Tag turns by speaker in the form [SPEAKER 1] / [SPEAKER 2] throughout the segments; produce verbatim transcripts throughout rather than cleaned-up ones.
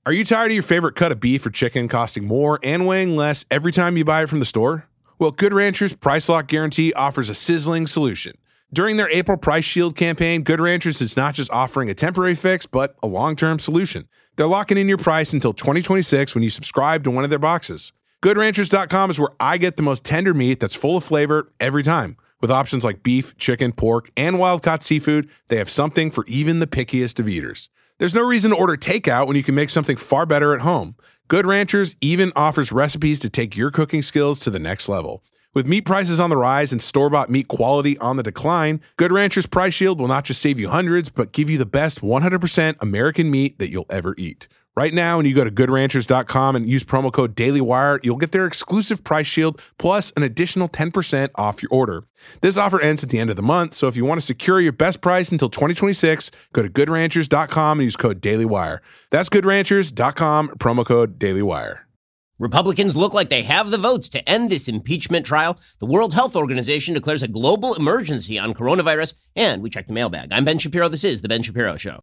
[SPEAKER 1] Are you tired of your favorite cut of beef or chicken costing more and weighing less every time you buy it from the store? Well, Good Ranchers Price Lock Guarantee offers a sizzling solution. During their April Price Shield campaign, Good Ranchers is not just offering a temporary fix, but a long-term solution. They're locking in your price until twenty twenty-six when you subscribe to one of their boxes. Good Ranchers dot com is where I get the most tender meat that's full of flavor every time. With options like beef, chicken, pork, and wild-caught seafood, they have something for even the pickiest of eaters. There's no reason to order takeout when you can make something far better at home. Good Ranchers even offers recipes to take your cooking skills to the next level. With meat prices on the rise and store-bought meat quality on the decline, Good Ranchers Price Shield will not just save you hundreds, but give you the best one hundred percent American meat that you'll ever eat. Right now, when you go to Good Ranchers dot com and use promo code DailyWire, you'll get their exclusive Price Shield plus an additional ten percent off your order. This offer ends at the end of the month, so if you want to secure your best price until twenty twenty-six, go to Good Ranchers dot com and use code DailyWire. That's Good Ranchers dot com, promo code DailyWire.
[SPEAKER 2] Republicans look like they have the votes to end this impeachment trial. The World Health Organization declares a global emergency on coronavirus, and we check the mailbag. I'm Ben Shapiro. This is The Ben Shapiro Show.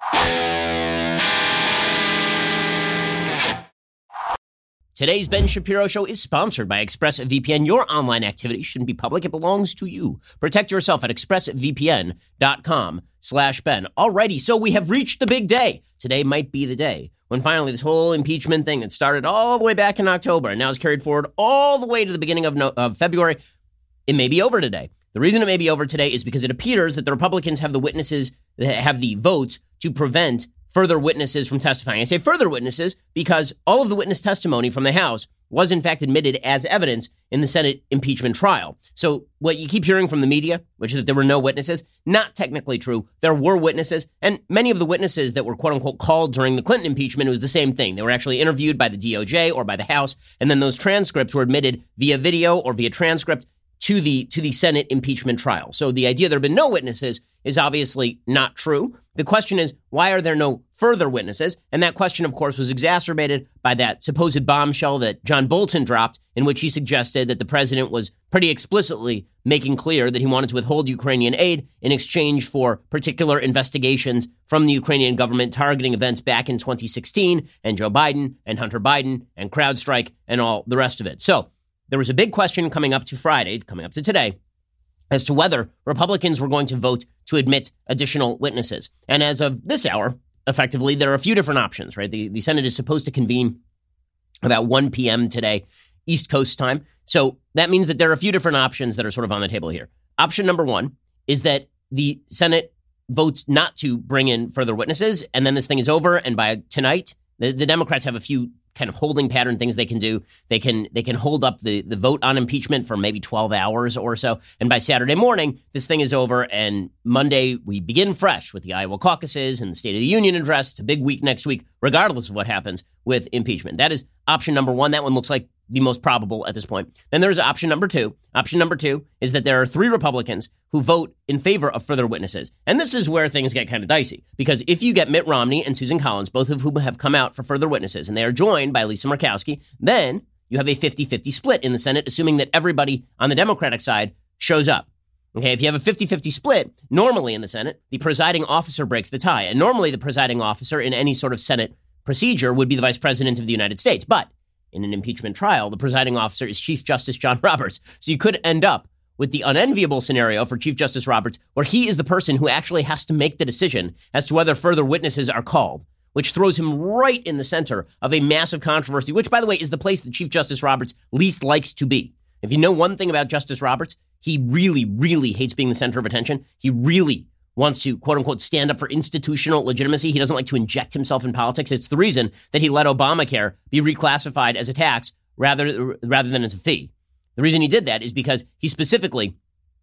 [SPEAKER 2] Today's Ben Shapiro Show is sponsored by ExpressVPN. Your online activity shouldn't be public. It belongs to you. Protect yourself at expressvpn.com slash Ben. Alrighty, so we have reached the big day. Today might be the day when finally this whole impeachment thing that started all the way back in October and now is carried forward all the way to the beginning of, no, of February, it may be over today. The reason it may be over today is because it appears that the Republicans have the witnesses, have the votes to prevent further witnesses from testifying. I say further witnesses because all of the witness testimony from the House was in fact admitted as evidence in the Senate impeachment trial. So what you keep hearing from the media, which is that there were no witnesses, not technically true. There were witnesses, and many of the witnesses that were quote unquote called during the Clinton impeachment, it was the same thing. They were actually interviewed by the D O J or by the House, and then those transcripts were admitted via video or via transcript to the to the Senate impeachment trial. So the idea there have been no witnesses is obviously not true. The question is, why are there no further witnesses? And that question, of course, was exacerbated by that supposed bombshell that John Bolton dropped, in which he suggested that the president was pretty explicitly making clear that he wanted to withhold Ukrainian aid in exchange for particular investigations from the Ukrainian government targeting events back in twenty sixteen and Joe Biden and Hunter Biden and CrowdStrike and all the rest of it. So there was a big question coming up to Friday, coming up to today, as to whether Republicans were going to vote to admit additional witnesses. And as of this hour, effectively, there are a few different options, right? The, the Senate is supposed to convene about one p.m. today, East Coast time. So that means that there are a few different options that are sort of on the table here. Option number one is that the Senate votes not to bring in further witnesses, and then this thing is over, and by tonight, the, the Democrats have a few kind of holding pattern things they can do. They can they can hold up the, the vote on impeachment for maybe twelve hours or so. And by Saturday morning, this thing is over. And Monday, we begin fresh with the Iowa caucuses and the State of the Union address. It's a big week next week, regardless of what happens with impeachment. That is option number one. That one looks like the most probable at this point. Then there's option number two. Option number two is that there are three Republicans who vote in favor of further witnesses. And this is where things get kind of dicey, because if you get Mitt Romney and Susan Collins, both of whom have come out for further witnesses, and they are joined by Lisa Murkowski, then you have a fifty-fifty split in the Senate, assuming that everybody on the Democratic side shows up. Okay, if you have a fifty-fifty split, normally in the Senate, the presiding officer breaks the tie. And normally the presiding officer in any sort of Senate procedure would be the Vice President of the United States. But in an impeachment trial, the presiding officer is Chief Justice John Roberts. So you could end up with the unenviable scenario for Chief Justice Roberts, where he is the person who actually has to make the decision as to whether further witnesses are called, which throws him right in the center of a massive controversy, which, by the way, is the place that Chief Justice Roberts least likes to be. If you know one thing about Justice Roberts, he really, really hates being the center of attention. He really wants to, quote unquote, stand up for institutional legitimacy. He doesn't like to inject himself in politics. It's the reason that he let Obamacare be reclassified as a tax rather, rather than as a fee. The reason he did that is because he specifically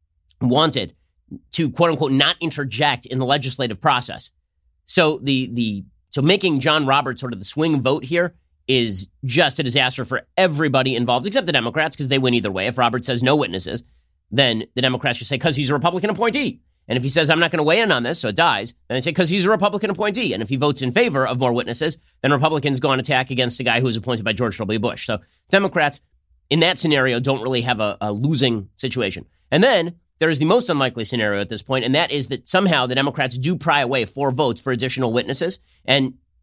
[SPEAKER 2] wanted to, quote unquote, not interject in the legislative process. So the the so making John Roberts sort of the swing vote here is just a disaster for everybody involved, except the Democrats, because they win either way. If Roberts says no witnesses, then the Democrats just say, because he's a Republican appointee. And if he says, I'm not going to weigh in on this, so it dies, then they say, because he's a Republican appointee. And if he votes in favor of more witnesses, then Republicans go on attack against a guy who was appointed by George W. Bush. So Democrats, in that scenario, don't really have a, a losing situation. And then there is the most unlikely scenario at this point, and that is that somehow the Democrats do pry away four votes for additional witnesses. And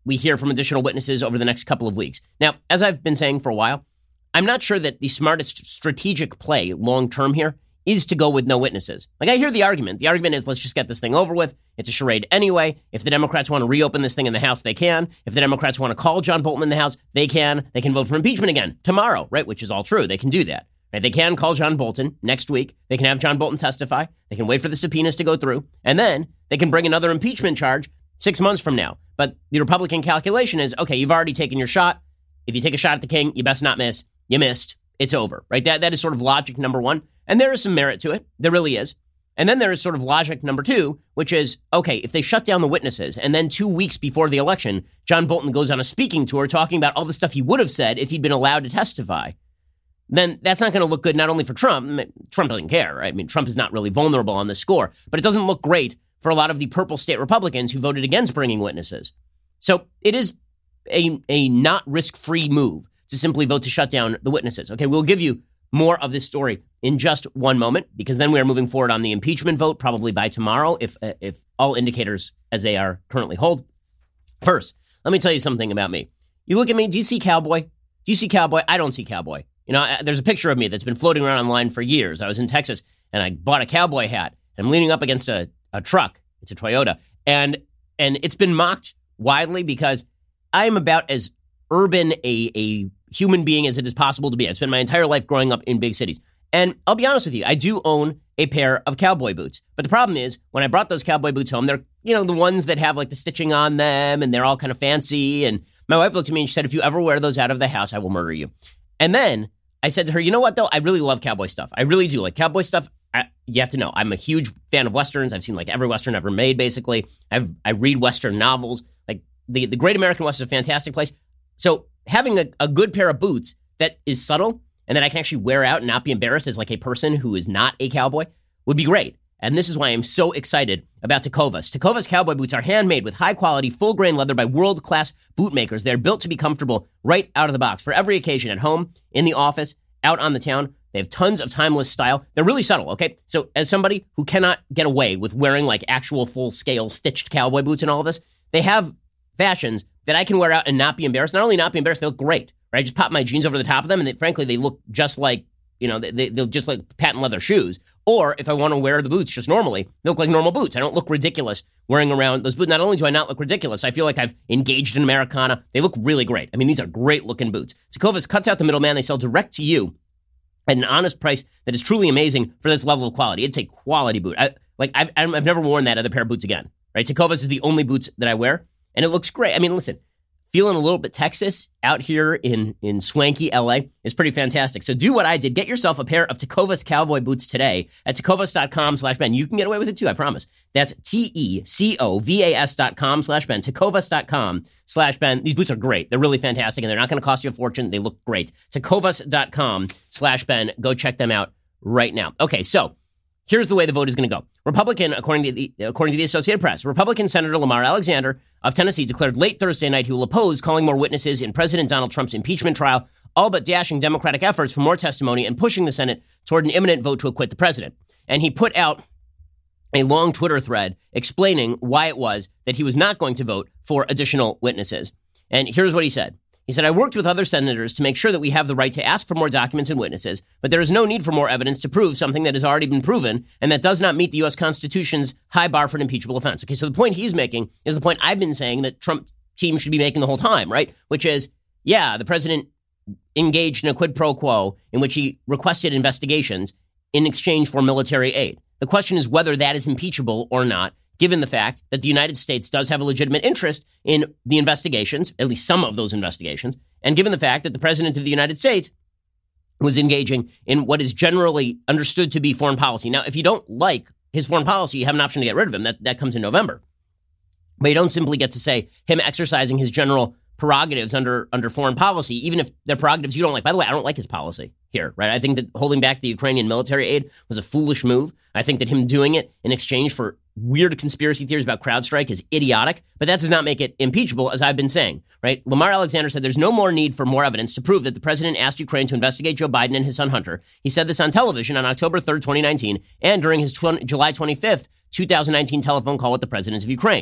[SPEAKER 2] we hear from additional witnesses over the next couple of weeks. Now, as I've been saying for a while, I'm not sure that the smartest strategic play long-term here is to go with no witnesses. Like, I hear the argument. The argument is, let's just get this thing over with. It's a charade anyway. If the Democrats want to reopen this thing in the House, they can. If the Democrats want to call John Bolton in the House, they can. They can vote for impeachment again tomorrow, right? Which is all true. They can do that. Right? They can call John Bolton next week. They can have John Bolton testify. They can wait for the subpoenas to go through. And then they can bring another impeachment charge six months from now. But the Republican calculation is, okay, you've already taken your shot. If you take a shot at the king, you best not miss. You missed. It's over, right? That That is sort of logic number one. And there is some merit to it. There really is. And then there is sort of logic number two, which is, okay, if they shut down the witnesses and then two weeks before the election, John Bolton goes on a speaking tour talking about all the stuff he would have said if he'd been allowed to testify, then that's not going to look good not only for Trump. I mean, Trump doesn't care, right? I mean, Trump is not really vulnerable on this score, but it doesn't look great for a lot of the purple state Republicans who voted against bringing witnesses. So it is a, a not risk-free move to simply vote to shut down the witnesses. Okay, we'll give you more of this story in just one moment, because then we are moving forward on the impeachment vote, probably by tomorrow, if uh, if all indicators as they are currently hold. First, let me tell you something about me. You look at me, do you see cowboy? Do you see cowboy? I don't see cowboy. You know, I, there's a picture of me that's been floating around online for years. I was in Texas, and I bought a cowboy hat. And I'm leaning up against a, a truck. It's a Toyota. And and it's been mocked widely because I'm about as urban a, a human being as it is possible to be. I've spent my entire life growing up in big cities. And I'll be honest with you, I do own a pair of cowboy boots. But the problem is, when I brought those cowboy boots home, they're, you know, the ones that have like the stitching on them and they're all kind of fancy. And my wife looked at me and she said, if you ever wear those out of the house, I will murder you. And then I said to her, you know what, though? I really love cowboy stuff. I really do. Like cowboy stuff, I, you have to know. I'm a huge fan of Westerns. I've seen like every Western ever made, basically. I've, I read Western novels. Like the, the Great American West is a fantastic place. So having a, a good pair of boots that is subtle and that I can actually wear out and not be embarrassed as like a person who is not a cowboy would be great. And this is why I'm so excited about Tecovas. Tecovas cowboy boots are handmade with high-quality, full-grain leather by world-class boot makers. They're built to be comfortable right out of the box for every occasion, at home, in the office, out on the town. They have tons of timeless style. They're really subtle, okay? So as somebody who cannot get away with wearing like actual full-scale stitched cowboy boots and all of this, they have fashions that I can wear out and not be embarrassed. Not only not be embarrassed, they look great, right? I just pop my jeans over the top of them, and they, frankly, they look just like, you know, they, they'll just like patent leather shoes. Or if I want to wear the boots just normally, they look like normal boots. I don't look ridiculous wearing around those boots. Not only do I not look ridiculous, I feel like I've engaged in Americana. They look really great. I mean, these are great looking boots. Tecovas cuts out the middleman. They sell direct to you at an honest price that is truly amazing for this level of quality. It's a quality boot. I, like I've, I've never worn that other pair of boots again, right? Tecovas is the only boots that I wear, and it looks great. I mean, listen, feeling a little bit Texas out here in, in swanky L A is pretty fantastic. So do what I did. Get yourself a pair of Tecovas cowboy boots today at tecovas.com slash Ben. You can get away with it too, I promise. That's T-E-C-O-V-A-S dot com slash Ben. Tecovas.com slash Ben. These boots are great. They're really fantastic, and they're not going to cost you a fortune. They look great. Tecovas.com slash Ben. Go check them out right now. Okay, so here's the way the vote is going to go. Republican, according to the according to the Associated Press, Republican Senator Lamar Alexander of Tennessee declared late Thursday night he will oppose calling more witnesses in President Donald Trump's impeachment trial, all but dashing Democratic efforts for more testimony and pushing the Senate toward an imminent vote to acquit the president. And he put out a long Twitter thread explaining why it was that he was not going to vote for additional witnesses. And here's what he said. He said, I worked with other senators to make sure that we have the right to ask for more documents and witnesses, but there is no need for more evidence to prove something that has already been proven and that does not meet the U S Constitution's high bar for an impeachable offense. Okay, so the point he's making is the point I've been saying that Trump team should be making the whole time, right? Which is, yeah, the president engaged in a quid pro quo in which he requested investigations in exchange for military aid. The question is whether that is impeachable or not, given the fact that the United States does have a legitimate interest in the investigations, at least some of those investigations, and given the fact that the president of the United States was engaging in what is generally understood to be foreign policy. Now, if you don't like his foreign policy, you have an option to get rid of him. That, that comes in November. But you don't simply get to say him exercising his general prerogatives under under foreign policy, even if they're prerogatives you don't like. By the way, I don't like his policy here, right? I think that holding back the Ukrainian military aid was a foolish move. I think that him doing it in exchange for weird conspiracy theories about CrowdStrike is idiotic, but that does not make it impeachable, as I've been saying, right? Lamar Alexander said there's no more need for more evidence to prove that the president asked Ukraine to investigate Joe Biden and his son Hunter. He said this on television on October third, twenty nineteen, and during his tw- July twenty-fifth, twenty nineteen telephone call with the president of Ukraine.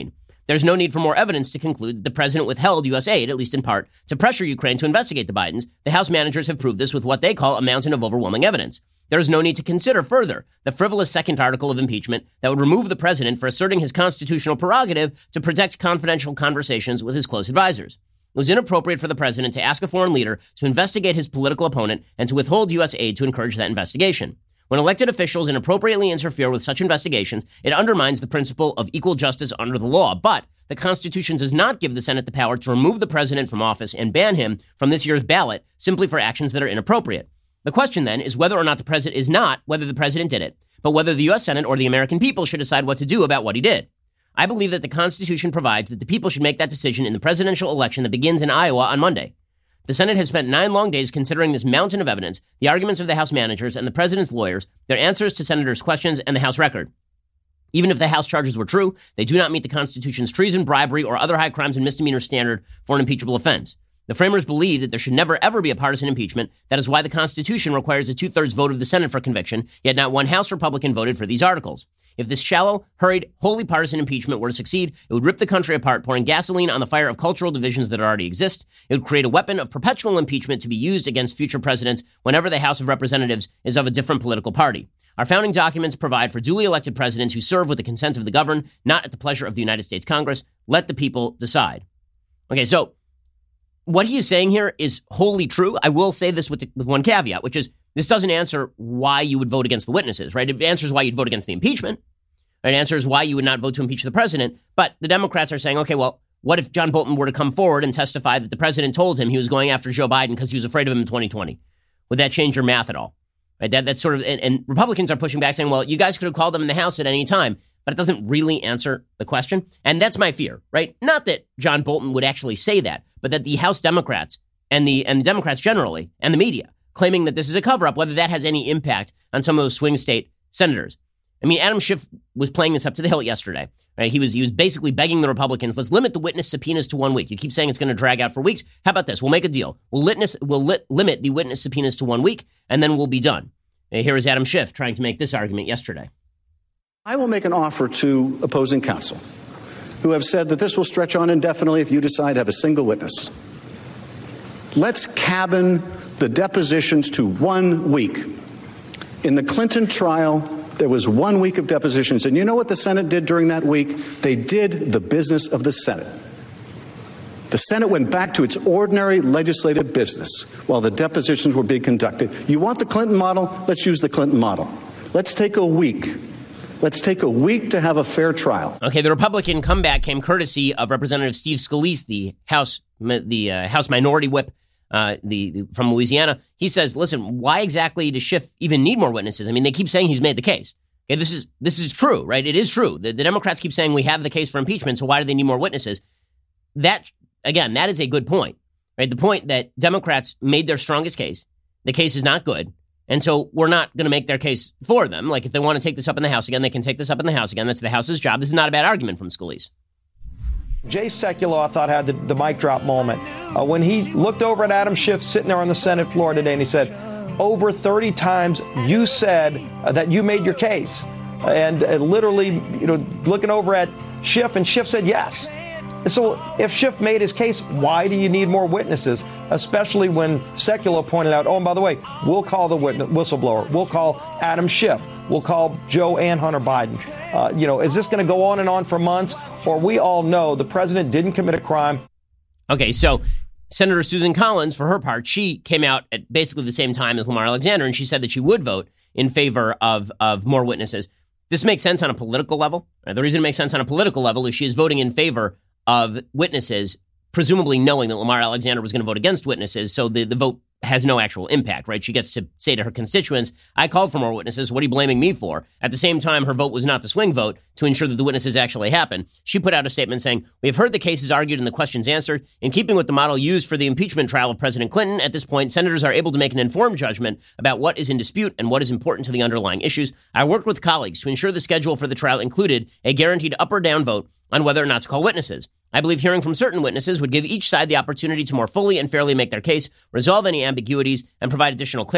[SPEAKER 2] There's no need for more evidence to conclude that the president withheld U S aid, at least in part, to pressure Ukraine to investigate the Bidens. The House managers have proved this with what they call a mountain of overwhelming evidence. There is no need to consider further the frivolous second article of impeachment that would remove the president for asserting his constitutional prerogative to protect confidential conversations with his close advisors. It was inappropriate for the president to ask a foreign leader to investigate his political opponent and to withhold U S aid to encourage that investigation. When elected officials inappropriately interfere with such investigations, it undermines the principle of equal justice under the law. But the Constitution does not give the Senate the power to remove the president from office and ban him from this year's ballot simply for actions that are inappropriate. The question then is whether or not the president is not whether the president did it, but whether the U S Senate or the American people should decide what to do about what he did. I believe that the Constitution provides that the people should make that decision in the presidential election that begins in Iowa on Monday. The Senate has spent nine long days considering this mountain of evidence, the arguments of the House managers and the president's lawyers, their answers to senators' questions, and the House record. Even if the House charges were true, they do not meet the Constitution's treason, bribery, or other high crimes and misdemeanor standard for an impeachable offense. The framers believe that there should never, ever be a partisan impeachment. That is why the Constitution requires a two-thirds vote of the Senate for conviction, yet not one House Republican voted for these articles. If this shallow, hurried, wholly partisan impeachment were to succeed, it would rip the country apart, pouring gasoline on the fire of cultural divisions that already exist. It would create a weapon of perpetual impeachment to be used against future presidents whenever the House of Representatives is of a different political party. Our founding documents provide for duly elected presidents who serve with the consent of the governed, not at the pleasure of the United States Congress. Let the people decide. Okay, so what he is saying here is wholly true. I will say this with, the, with one caveat, which is this doesn't answer why you would vote against the witnesses, right? It answers why you'd vote against the impeachment. It answers why you would not vote to impeach the president. But the Democrats are saying, okay, well, what if John Bolton were to come forward and testify that the president told him he was going after Joe Biden because he was afraid of him in twenty twenty? Would that change your math at all? Right? That, that's sort of, and, and Republicans are pushing back saying, well, you guys could have called them in the House at any time, but it doesn't really answer the question. And that's my fear, right? Not that John Bolton would actually say that, but that the House Democrats and the and the Democrats generally and the media claiming that this is a cover-up, whether that has any impact on some of those swing state senators. I mean, Adam Schiff was playing this up to the hilt yesterday, right? He was he was basically begging the Republicans, let's limit the witness subpoenas to one week. You keep saying it's going to drag out for weeks. How about this? We'll make a deal. We'll, litness, we'll lit, limit the witness subpoenas to one week, and then we'll be done. And here is Adam Schiff trying to make this argument yesterday.
[SPEAKER 3] I will make an offer to opposing counsel who have said that this will stretch on indefinitely if you decide to have a single witness. Let's cabin the depositions to one week. In the Clinton trial, there was one week of depositions. And you know what the Senate did during that week? They did the business of the Senate. The Senate went back to its ordinary legislative business while the depositions were being conducted. You want the Clinton model? Let's use the Clinton model. Let's take a week. Let's take a week to have a fair trial.
[SPEAKER 2] Okay, the Republican comeback came courtesy of Representative Steve Scalise, the House the uh, House Minority Whip uh, the, the from Louisiana. He says, listen, why exactly does Schiff even need more witnesses? I mean, they keep saying he's made the case. Okay, this is this is true, right? It is true. The, the Democrats keep saying we have the case for impeachment, so why do they need more witnesses? That, again, that is a good point, right? The point that Democrats made their strongest case. The case is not good. And so we're not going to make their case for them. Like, if they want to take this up in the House again, they can take this up in the House again. That's the House's job. This is not a bad argument from Scalise.
[SPEAKER 4] Jay Sekulow, I thought, had the, the mic drop moment uh, when he looked over at Adam Schiff sitting there on the Senate floor today, and he said, over thirty times you said uh, that you made your case. And uh, literally, you know, looking over at Schiff, and Schiff said yes. So if Schiff made his case, why do you need more witnesses? Especially when Sekulow pointed out, oh, and by the way, we'll call the witness, whistleblower. We'll call Adam Schiff. We'll call Joe and Hunter Biden. Uh, you know, is this going to go on and on for months? Or we all know the president didn't commit a crime.
[SPEAKER 2] Okay, so Senator Susan Collins, for her part, she came out at basically the same time as Lamar Alexander, and she said that she would vote in favor of, of more witnesses. This makes sense on a political level. The reason it makes sense on a political level is she is voting in favor of witnesses, presumably knowing that Lamar Alexander was going to vote against witnesses, so the, the vote has no actual impact, right? She gets to say to her constituents, I called for more witnesses. What are you blaming me for? At the same time, her vote was not the swing vote to ensure that the witnesses actually happen. She put out a statement saying, we have heard the cases argued and the questions answered. In keeping with the model used for the impeachment trial of President Clinton, at this point, senators are able to make an informed judgment about what is in dispute and what is important to the underlying issues. I worked with colleagues to ensure the schedule for the trial included a guaranteed up or down vote on whether or not to call witnesses. I believe hearing from certain witnesses would give each side the opportunity to more fully and fairly make their case, resolve any ambiguities, and provide additional clarity.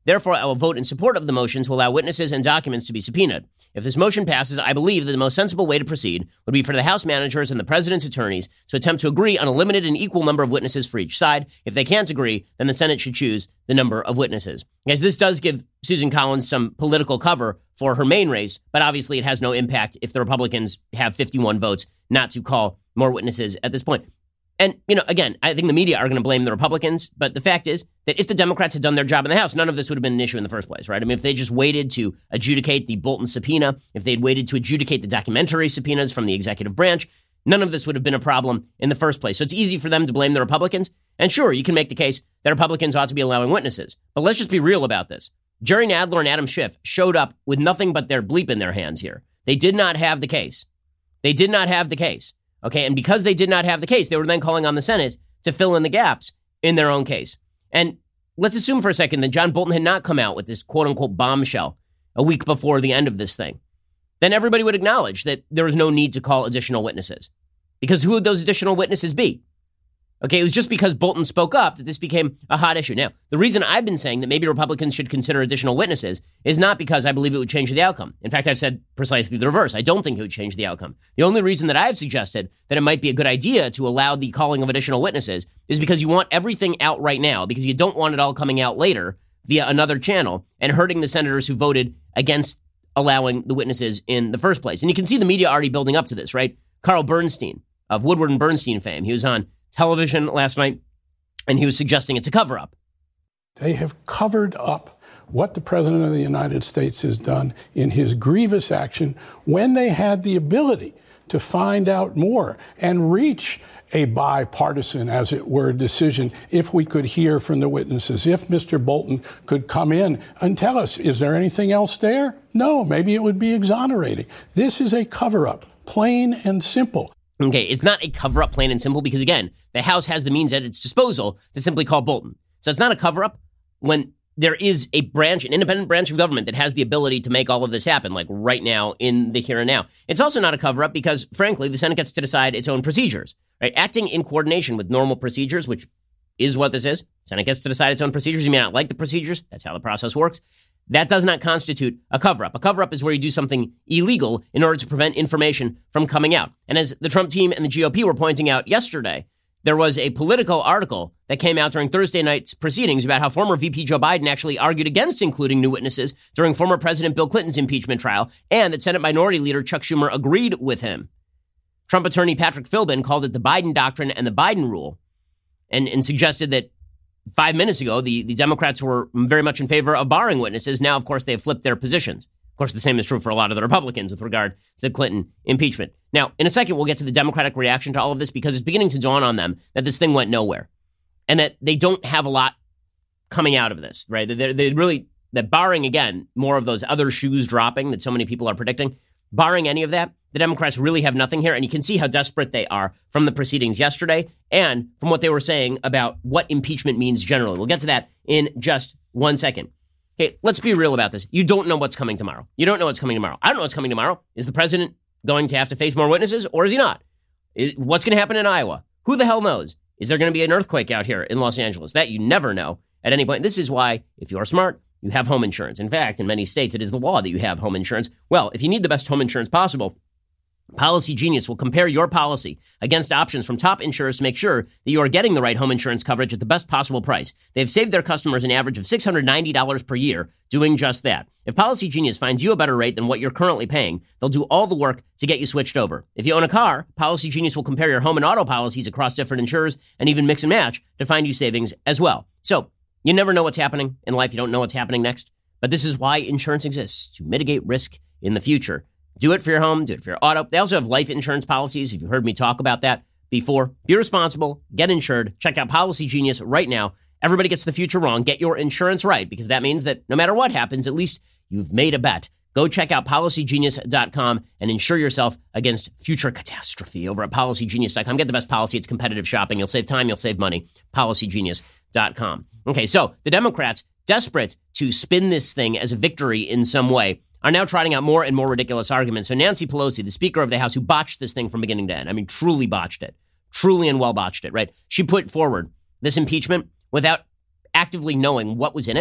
[SPEAKER 2] Therefore, I will vote in support of the motion to allow witnesses and documents to be subpoenaed. If this motion passes, I believe that the most sensible way to proceed would be for the House managers and the president's attorneys to attempt to agree on a limited and equal number of witnesses for each side. If they can't agree, then the Senate should choose the number of witnesses. Guys, this does give Susan Collins some political cover for her main race, but obviously it has no impact if the Republicans have fifty-one votes not to call more witnesses at this point. And, you know, again, I think the media are going to blame the Republicans, but the fact is that if the Democrats had done their job in the House, none of this would have been an issue in the first place, right? I mean, if they just waited to adjudicate the Bolton subpoena, if they'd waited to adjudicate the documentary subpoenas from the executive branch, none of this would have been a problem in the first place. So it's easy for them to blame the Republicans. And sure, you can make the case that Republicans ought to be allowing witnesses. But let's just be real about this. Jerry Nadler and Adam Schiff showed up with nothing but their bleep in their hands here. They did not have the case. They did not have the case. Okay, and because they did not have the case, they were then calling on the Senate to fill in the gaps in their own case. And let's assume for a second that John Bolton had not come out with this quote-unquote bombshell a week before the end of this thing. Then everybody would acknowledge that there was no need to call additional witnesses. Because who would those additional witnesses be? Okay, it was just because Bolton spoke up that this became a hot issue. Now, the reason I've been saying that maybe Republicans should consider additional witnesses is not because I believe it would change the outcome. In fact, I've said precisely the reverse. I don't think it would change the outcome. The only reason that I've suggested that it might be a good idea to allow the calling of additional witnesses is because you want everything out right now, because you don't want it all coming out later via another channel and hurting the senators who voted against allowing the witnesses in the first place. And you can see the media already building up to this, right? Carl Bernstein of Woodward and Bernstein fame, he was on television last night, and he was suggesting it's a cover-up.
[SPEAKER 5] They have covered up what the President of the United States has done in his grievous action when they had the ability to find out more and reach a bipartisan, as it were, decision if we could hear from the witnesses, if Mister Bolton could come in and tell us, is there anything else there? No, maybe it would be exonerating. This is a cover-up, plain and simple.
[SPEAKER 2] Okay, it's not a cover-up, plain and simple, because, again, the House has the means at its disposal to simply call Bolton. So it's not a cover-up when there is a branch, an independent branch of government that has the ability to make all of this happen, like right now in the here and now. It's also not a cover-up because, frankly, the Senate gets to decide its own procedures, right? Acting in coordination with normal procedures, which is what this is. Senate gets to decide its own procedures. You may not like the procedures. That's how the process works. That does not constitute a cover-up. A cover-up is where you do something illegal in order to prevent information from coming out. And as the Trump team and the G O P were pointing out yesterday, there was a Politico article that came out during Thursday night's proceedings about how former V P Joe Biden actually argued against including new witnesses during former President Bill Clinton's impeachment trial, and that Senate Minority Leader Chuck Schumer agreed with him. Trump attorney Patrick Philbin called it the Biden doctrine and the Biden rule, and, and suggested that Five minutes ago, the, the Democrats were very much in favor of barring witnesses. Now, of course, they have flipped their positions. Of course, the same is true for a lot of the Republicans with regard to the Clinton impeachment. Now, in a second, we'll get to the Democratic reaction to all of this because it's beginning to dawn on them that this thing went nowhere and that they don't have a lot coming out of this, right? They're, they're really, that barring, again, more of those other shoes dropping that so many people are predicting, barring any of that, the Democrats really have nothing here. And you can see how desperate they are from the proceedings yesterday and from what they were saying about what impeachment means generally. We'll get to that in just one second. Okay, let's be real about this. You don't know what's coming tomorrow. You don't know what's coming tomorrow. I don't know what's coming tomorrow. Is the president going to have to face more witnesses or is he not? Is, what's going to happen in Iowa? Who the hell knows? Is there going to be an earthquake out here in Los Angeles? That you never know at any point. This is why, if you're smart, you have home insurance. In fact, in many states, it is the law that you have home insurance. Well, if you need the best home insurance possible, Policy Genius will compare your policy against options from top insurers to make sure that you are getting the right home insurance coverage at the best possible price. They've saved their customers an average of six hundred ninety dollars per year doing just that. If Policy Genius finds you a better rate than what you're currently paying, they'll do all the work to get you switched over. If you own a car, Policy Genius will compare your home and auto policies across different insurers and even mix and match to find you savings as well. So you never know what's happening in life. You don't know what's happening next. But this is why insurance exists, to mitigate risk in the future. Do it for your home. Do it for your auto. They also have life insurance policies, if you've heard me talk about that before. Be responsible. Get insured. Check out Policy Genius right now. Everybody gets the future wrong. Get your insurance right, because that means that no matter what happens, at least you've made a bet. Go check out policy genius dot com and insure yourself against future catastrophe over at policy genius dot com. Get the best policy. It's competitive shopping. You'll save time. You'll save money. policy genius dot com. Okay, so the Democrats, desperate to spin this thing as a victory in some way, are now trotting out more and more ridiculous arguments. So Nancy Pelosi, the Speaker of the House, who botched this thing from beginning to end, I mean, truly botched it, truly and well botched it, right? She put forward this impeachment without actively knowing what was in it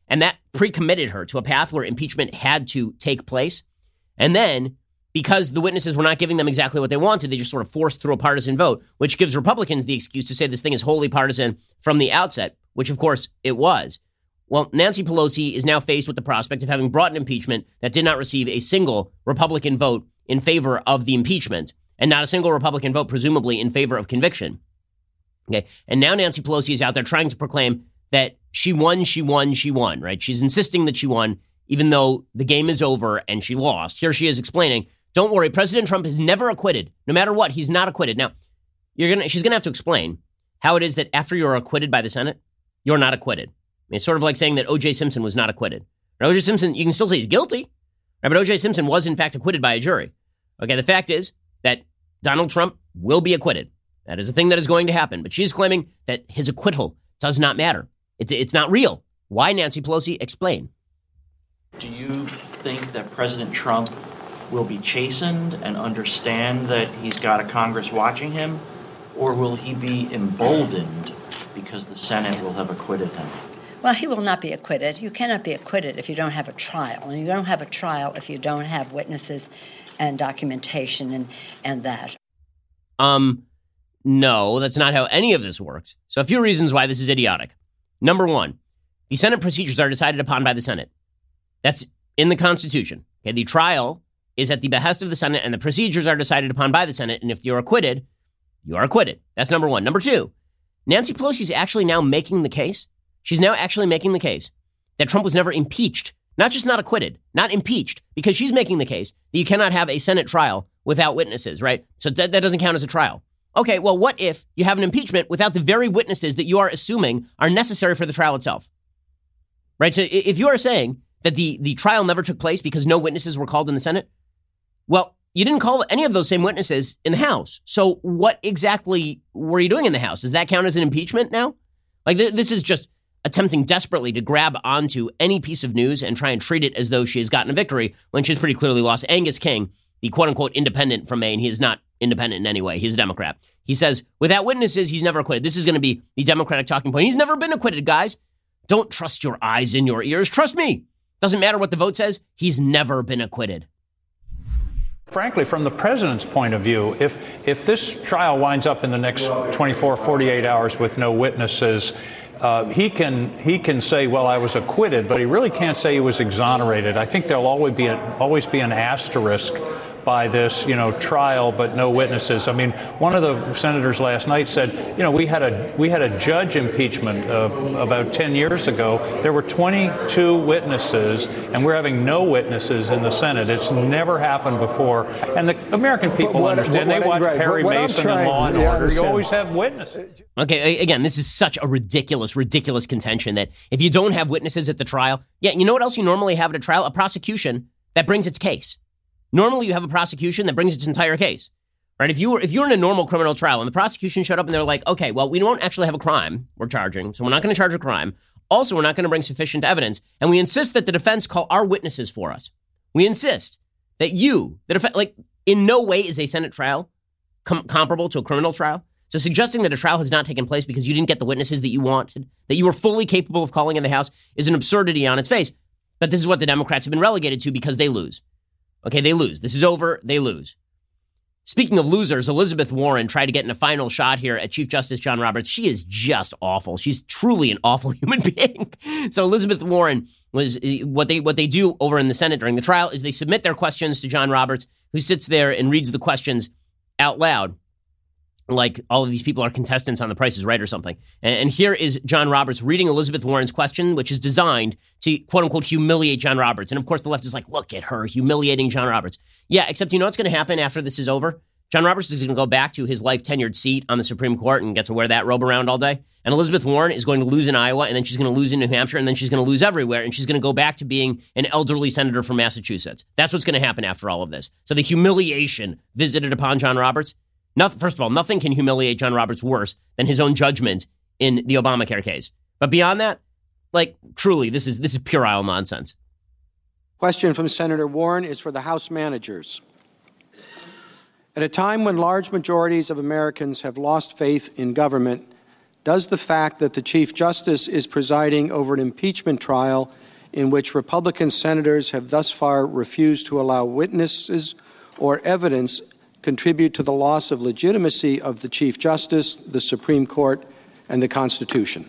[SPEAKER 2] And that pre-committed her to a path where impeachment had to take place. And then, because the witnesses were not giving them exactly what they wanted, they just sort of forced through a partisan vote, which gives Republicans the excuse to say this thing is wholly partisan from the outset, which of course it was. Well, Nancy Pelosi is now faced with the prospect of having brought an impeachment that did not receive a single Republican vote in favor of the impeachment, and not a single Republican vote, presumably, in favor of conviction. Okay, and now Nancy Pelosi is out there trying to proclaim that she won, she won, she won, right? She's insisting that she won, even though the game is over and she lost. Here she is explaining, don't worry, President Trump is never acquitted. No matter what, he's not acquitted. Now, you're gonna, she's going to have to explain how it is that after you're acquitted by the Senate, you're not acquitted. I mean, it's sort of like saying that O J Simpson was not acquitted. Now, O J Simpson, you can still say he's guilty, right? But O J Simpson was, in fact, acquitted by a jury. Okay, the fact is that Donald Trump will be acquitted. That is a thing that is going to happen. But she's claiming that his acquittal does not matter. It's, it's not real. Why, Nancy Pelosi? Explain.
[SPEAKER 6] Do you think that President Trump will be chastened and understand that he's got a Congress watching him? Or will he be emboldened because the Senate will have acquitted him?
[SPEAKER 7] Well, he will not be acquitted. You cannot be acquitted if you don't have a trial. And you don't have a trial if you don't have witnesses and documentation and, and that.
[SPEAKER 2] Um, no, that's not how any of this works. So a few reasons why this is idiotic. Number one, the Senate procedures are decided upon by the Senate. That's in the Constitution. Okay, the trial is at the behest of the Senate, and the procedures are decided upon by the Senate. And if you're acquitted, you are acquitted. That's number one. Number two, Nancy Pelosi is actually now making the case. She's now actually making the case that Trump was never impeached, not just not acquitted, not impeached, because she's making the case that you cannot have a Senate trial without witnesses, right? So that, that doesn't count as a trial. Okay, well, what if you have an impeachment without the very witnesses that you are assuming are necessary for the trial itself? Right? So if you are saying that the, the trial never took place because no witnesses were called in the Senate, well, you didn't call any of those same witnesses in the House. So what exactly were you doing in the House? Does that count as an impeachment now? Like, th- this is just attempting desperately to grab onto any piece of news and try and treat it as though she has gotten a victory when she's pretty clearly lost. Angus King, the quote-unquote independent from Maine, he is not independent in any way. He's a Democrat. He says, without witnesses, he's never acquitted. This is going to be the Democratic talking point. He's never been acquitted, guys. Don't trust your eyes in your ears. Trust me. Doesn't matter what the vote says. He's never been acquitted.
[SPEAKER 8] Frankly, from the president's point of view, if if this trial winds up in the next twenty-four, forty-eight hours with no witnesses, uh, he can he can say, well, I was acquitted, but he really can't say he was exonerated. I think there'll always be a, always be an asterisk by this, you know, trial, but no witnesses. I mean, one of the senators last night said, you know, we had a we had a judge impeachment uh, about ten years ago. There were twenty-two witnesses, and we're having no witnesses in the Senate. It's never happened before. And the American people
[SPEAKER 4] what,
[SPEAKER 8] understand.
[SPEAKER 4] What,
[SPEAKER 8] they watch
[SPEAKER 4] right,
[SPEAKER 8] Perry
[SPEAKER 4] what, what
[SPEAKER 8] Mason and Law and Order. You always have witnesses.
[SPEAKER 2] Okay, again, this is such a ridiculous, ridiculous contention that if you don't have witnesses at the trial, yeah, you know what else you normally have at a trial? A prosecution that brings its case. Normally, you have a prosecution that brings its entire case, right? If you were if you're in a normal criminal trial and the prosecution showed up and they're like, okay, well, we don't actually have a crime we're charging, so we're not going to charge a crime. Also, we're not going to bring sufficient evidence, and we insist that the defense call our witnesses for us. We insist that you, the defense, like, in no way is a Senate trial com- comparable to a criminal trial. So suggesting that a trial has not taken place because you didn't get the witnesses that you wanted, that you were fully capable of calling in the House, is an absurdity on its face. But this is what the Democrats have been relegated to because they lose. Okay, they lose. This is over. They lose. Speaking of losers, Elizabeth Warren tried to get in a final shot here at Chief Justice John Roberts. She is just awful. She's truly an awful human being. So Elizabeth Warren was what they what they do over in the Senate during the trial is they submit their questions to John Roberts, who sits there and reads the questions out loud, like all of these people are contestants on The Price is Right or something. And, and here is John Roberts reading Elizabeth Warren's question, which is designed to, quote unquote, humiliate John Roberts. And of course, the left is like, look at her humiliating John Roberts. Yeah, except you know what's going to happen after this is over? John Roberts is going to go back to his life tenured seat on the Supreme Court and get to wear that robe around all day. And Elizabeth Warren is going to lose in Iowa, and then she's going to lose in New Hampshire, and then she's going to lose everywhere. And she's going to go back to being an elderly senator from Massachusetts. That's what's going to happen after all of this. So the humiliation visited upon John Roberts. Nothing, first of all, nothing can humiliate John Roberts worse than his own judgment in the Obamacare case. But beyond that, like, truly, this is this is puerile nonsense.
[SPEAKER 9] Question from Senator Warren is for the House managers. At a time when large majorities of Americans have lost faith in government, Does the fact that the Chief Justice is presiding over an impeachment trial in which Republican senators have thus far refused to allow witnesses or evidence contribute to the loss of legitimacy of the Chief Justice, the Supreme Court, and the Constitution?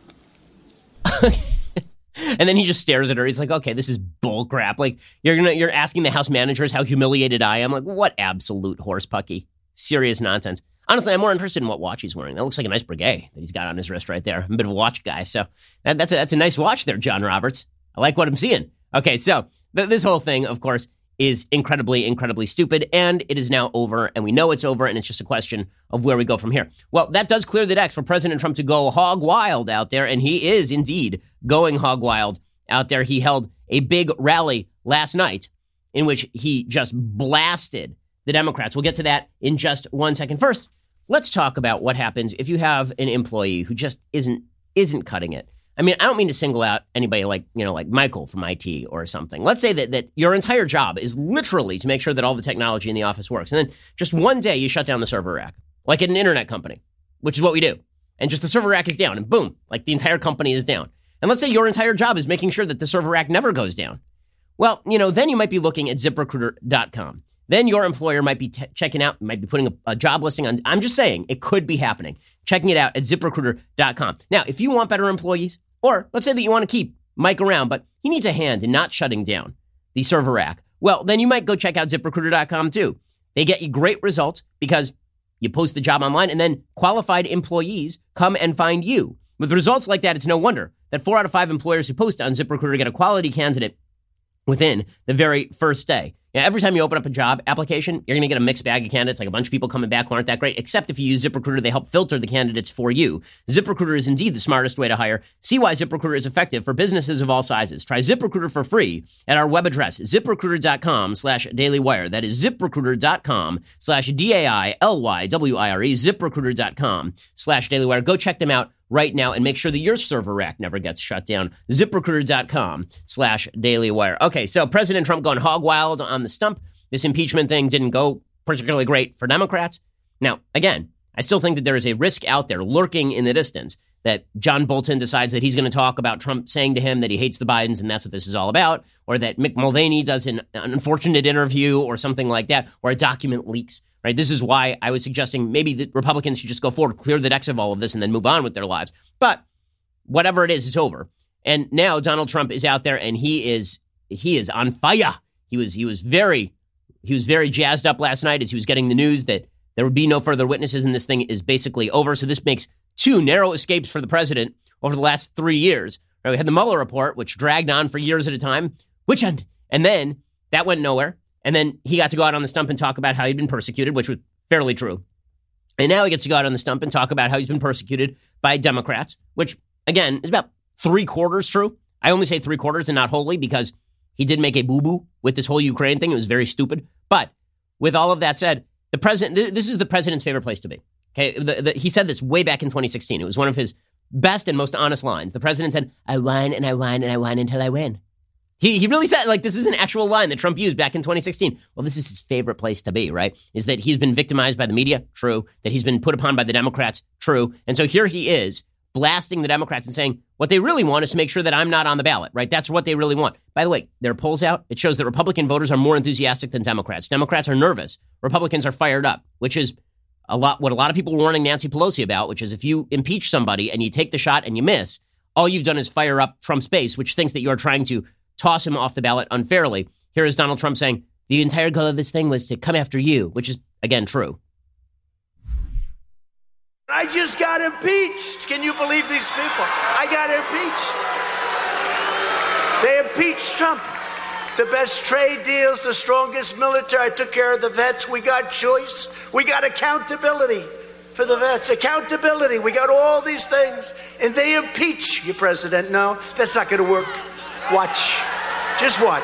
[SPEAKER 2] And then he just stares at her. He's like, okay, this is bull crap. Like, you're gonna, you're asking the House managers how humiliated I am. Like, what absolute horse pucky. Serious nonsense. Honestly, I'm more interested in what watch he's wearing. That looks like a nice breguet that he's got on his wrist right there. I'm a bit of a watch guy. So that, that's, a, that's a nice watch there, John Roberts. I like what I'm seeing. Okay, so th- this whole thing, of course, is incredibly, incredibly stupid, and it is now over, and we know it's over, and it's just a question of where we go from here. Well, that does clear the decks for President Trump to go hog wild out there, and he is indeed going hog wild out there. He held a big rally last night in which he just blasted the Democrats. We'll get to that in just one second. First, let's talk about what happens if you have an employee who just isn't isn't cutting it. I mean, I don't mean to single out anybody like, you know, like Michael from I T or something. Let's say that that your entire job is literally to make sure that all the technology in the office works. And then just one day you shut down the server rack, like at an internet company, which is what we do. And just the server rack is down and boom, like the entire company is down. And let's say your entire job is making sure that the server rack never goes down. Well, you know, then you might be looking at zip recruiter dot com. Then your employer might be t- checking out, might be putting a, a job listing on. I'm just saying it could be happening. Checking it out at zip recruiter dot com. Now, if you want better employees, or let's say that you want to keep Mike around, but he needs a hand in not shutting down the server rack, well, then you might go check out zip recruiter dot com too. They get you great results because you post the job online and then qualified employees come and find you. With results like that, it's no wonder that four out of five employers who post on ZipRecruiter get a quality candidate within the very first day. Now, every time you open up a job application, you're going to get a mixed bag of candidates, like a bunch of people coming back who aren't that great, except if you use ZipRecruiter, they help filter the candidates for you. ZipRecruiter is indeed the smartest way to hire. See why ZipRecruiter is effective for businesses of all sizes. Try ZipRecruiter for free at our web address, zip recruiter dot com slash daily wire. That is zip recruiter dot com slash D A I L Y W I R E, zip recruiter dot com slash daily wire. Go check them out right now and make sure that your server rack never gets shut down. zip recruiter dot com slash daily wire. Okay, so President Trump going hog wild on the stump. This impeachment thing didn't go particularly great for Democrats. Now, again, I still think that there is a risk out there lurking in the distance that John Bolton decides that he's going to talk about Trump saying to him that he hates the Bidens and that's what this is all about, or that Mick Mulvaney does an, an unfortunate interview or something like that, or a document leaks. Right? This is why I was suggesting maybe the Republicans should just go forward, clear the decks of all of this, and then move on with their lives. But whatever it is, it's over. And now Donald Trump is out there, and he is he is on fire. He was he was very he was very jazzed up last night as he was getting the news that there would be no further witnesses, and this thing is basically over. So this makes two narrow escapes for the president over the last three years. Right? We had the Mueller report, which dragged on for years at a time, which end, and then that went nowhere. And then he got to go out on the stump and talk about how he'd been persecuted, which was fairly true. And now he gets to go out on the stump and talk about how he's been persecuted by Democrats, which, again, is about three quarters true. I only say three quarters and not wholly because he did make a boo-boo with this whole Ukraine thing. It was very stupid. But with all of that said, the president, th- this is the president's favorite place to be. Okay, the, the, he said this way back in twenty sixteen. It was one of his best and most honest lines. The president said, I whine and I whine and I whine until I win. He he really said, like, this is an actual line that Trump used back in twenty sixteen. Well, this is his favorite place to be, right? Is that he's been victimized by the media? True. That he's been put upon by the Democrats? True. And so here he is blasting the Democrats and saying what they really want is to make sure that I'm not on the ballot, right? That's what they really want. By the way, there are polls out. It shows that Republican voters are more enthusiastic than Democrats. Democrats are nervous. Republicans are fired up, which is a lot what a lot of people were warning Nancy Pelosi about, which is if you impeach somebody and you take the shot and you miss, all you've done is fire up Trump's base, which thinks that you are trying to toss him off the ballot unfairly. Here is Donald Trump saying, the entire goal of this thing was to come after you, which is, again, true.
[SPEAKER 10] I just got impeached. Can you believe these people? I got impeached. They impeached Trump. The best trade deals, the strongest military. I took care of the vets. We got choice. We got accountability for the vets. Accountability. We got all these things. And they impeach you, President. No, that's not going to work. Watch. Just watch.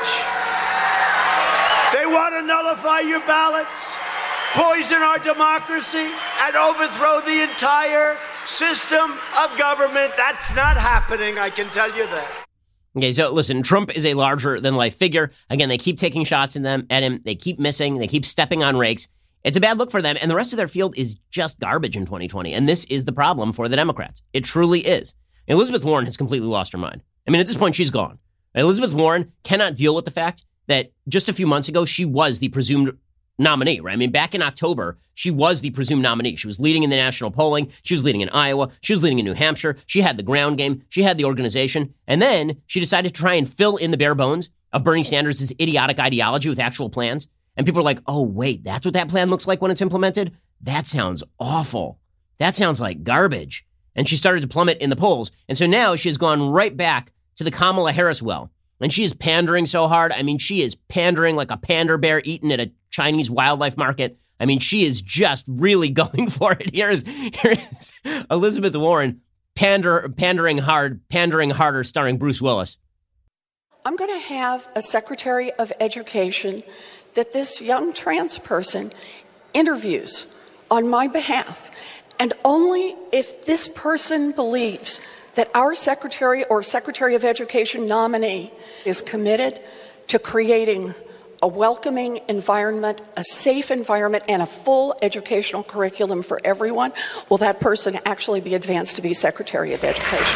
[SPEAKER 10] They want to nullify your ballots, poison our democracy, and overthrow the entire system of government. That's not happening, I can tell you that.
[SPEAKER 2] Okay, so listen, Trump is a larger-than-life figure. Again, they keep taking shots in them at him. They keep missing. They keep stepping on rakes. It's a bad look for them, and the rest of their field is just garbage in twenty twenty, and this is the problem for the Democrats. It truly is. Elizabeth Warren has completely lost her mind. I mean, at this point, she's gone. Elizabeth Warren cannot deal with the fact that just a few months ago, she was the presumed nominee, right? I mean, back in October, she was the presumed nominee. She was leading in the national polling. She was leading in Iowa. She was leading in New Hampshire. She had the ground game. She had the organization. And then she decided to try and fill in the bare bones of Bernie Sanders' idiotic ideology with actual plans. And people are like, oh, wait, that's what that plan looks like when it's implemented? That sounds awful. That sounds like garbage. And she started to plummet in the polls. And so now she has gone right back to the Kamala Harris well. And she is pandering so hard. I mean, she is pandering like a panda bear eaten at a Chinese wildlife market. I mean, she is just really going for it. Here is, here is Elizabeth Warren pander, pandering hard, pandering harder, starring Bruce Willis.
[SPEAKER 11] I'm going to have a Secretary of Education that this young trans person interviews on my behalf. And only if this person believes that our Secretary or Secretary of Education nominee is committed to creating a welcoming environment, a safe environment, and a full educational curriculum for everyone, will that person actually be advanced to be Secretary of Education?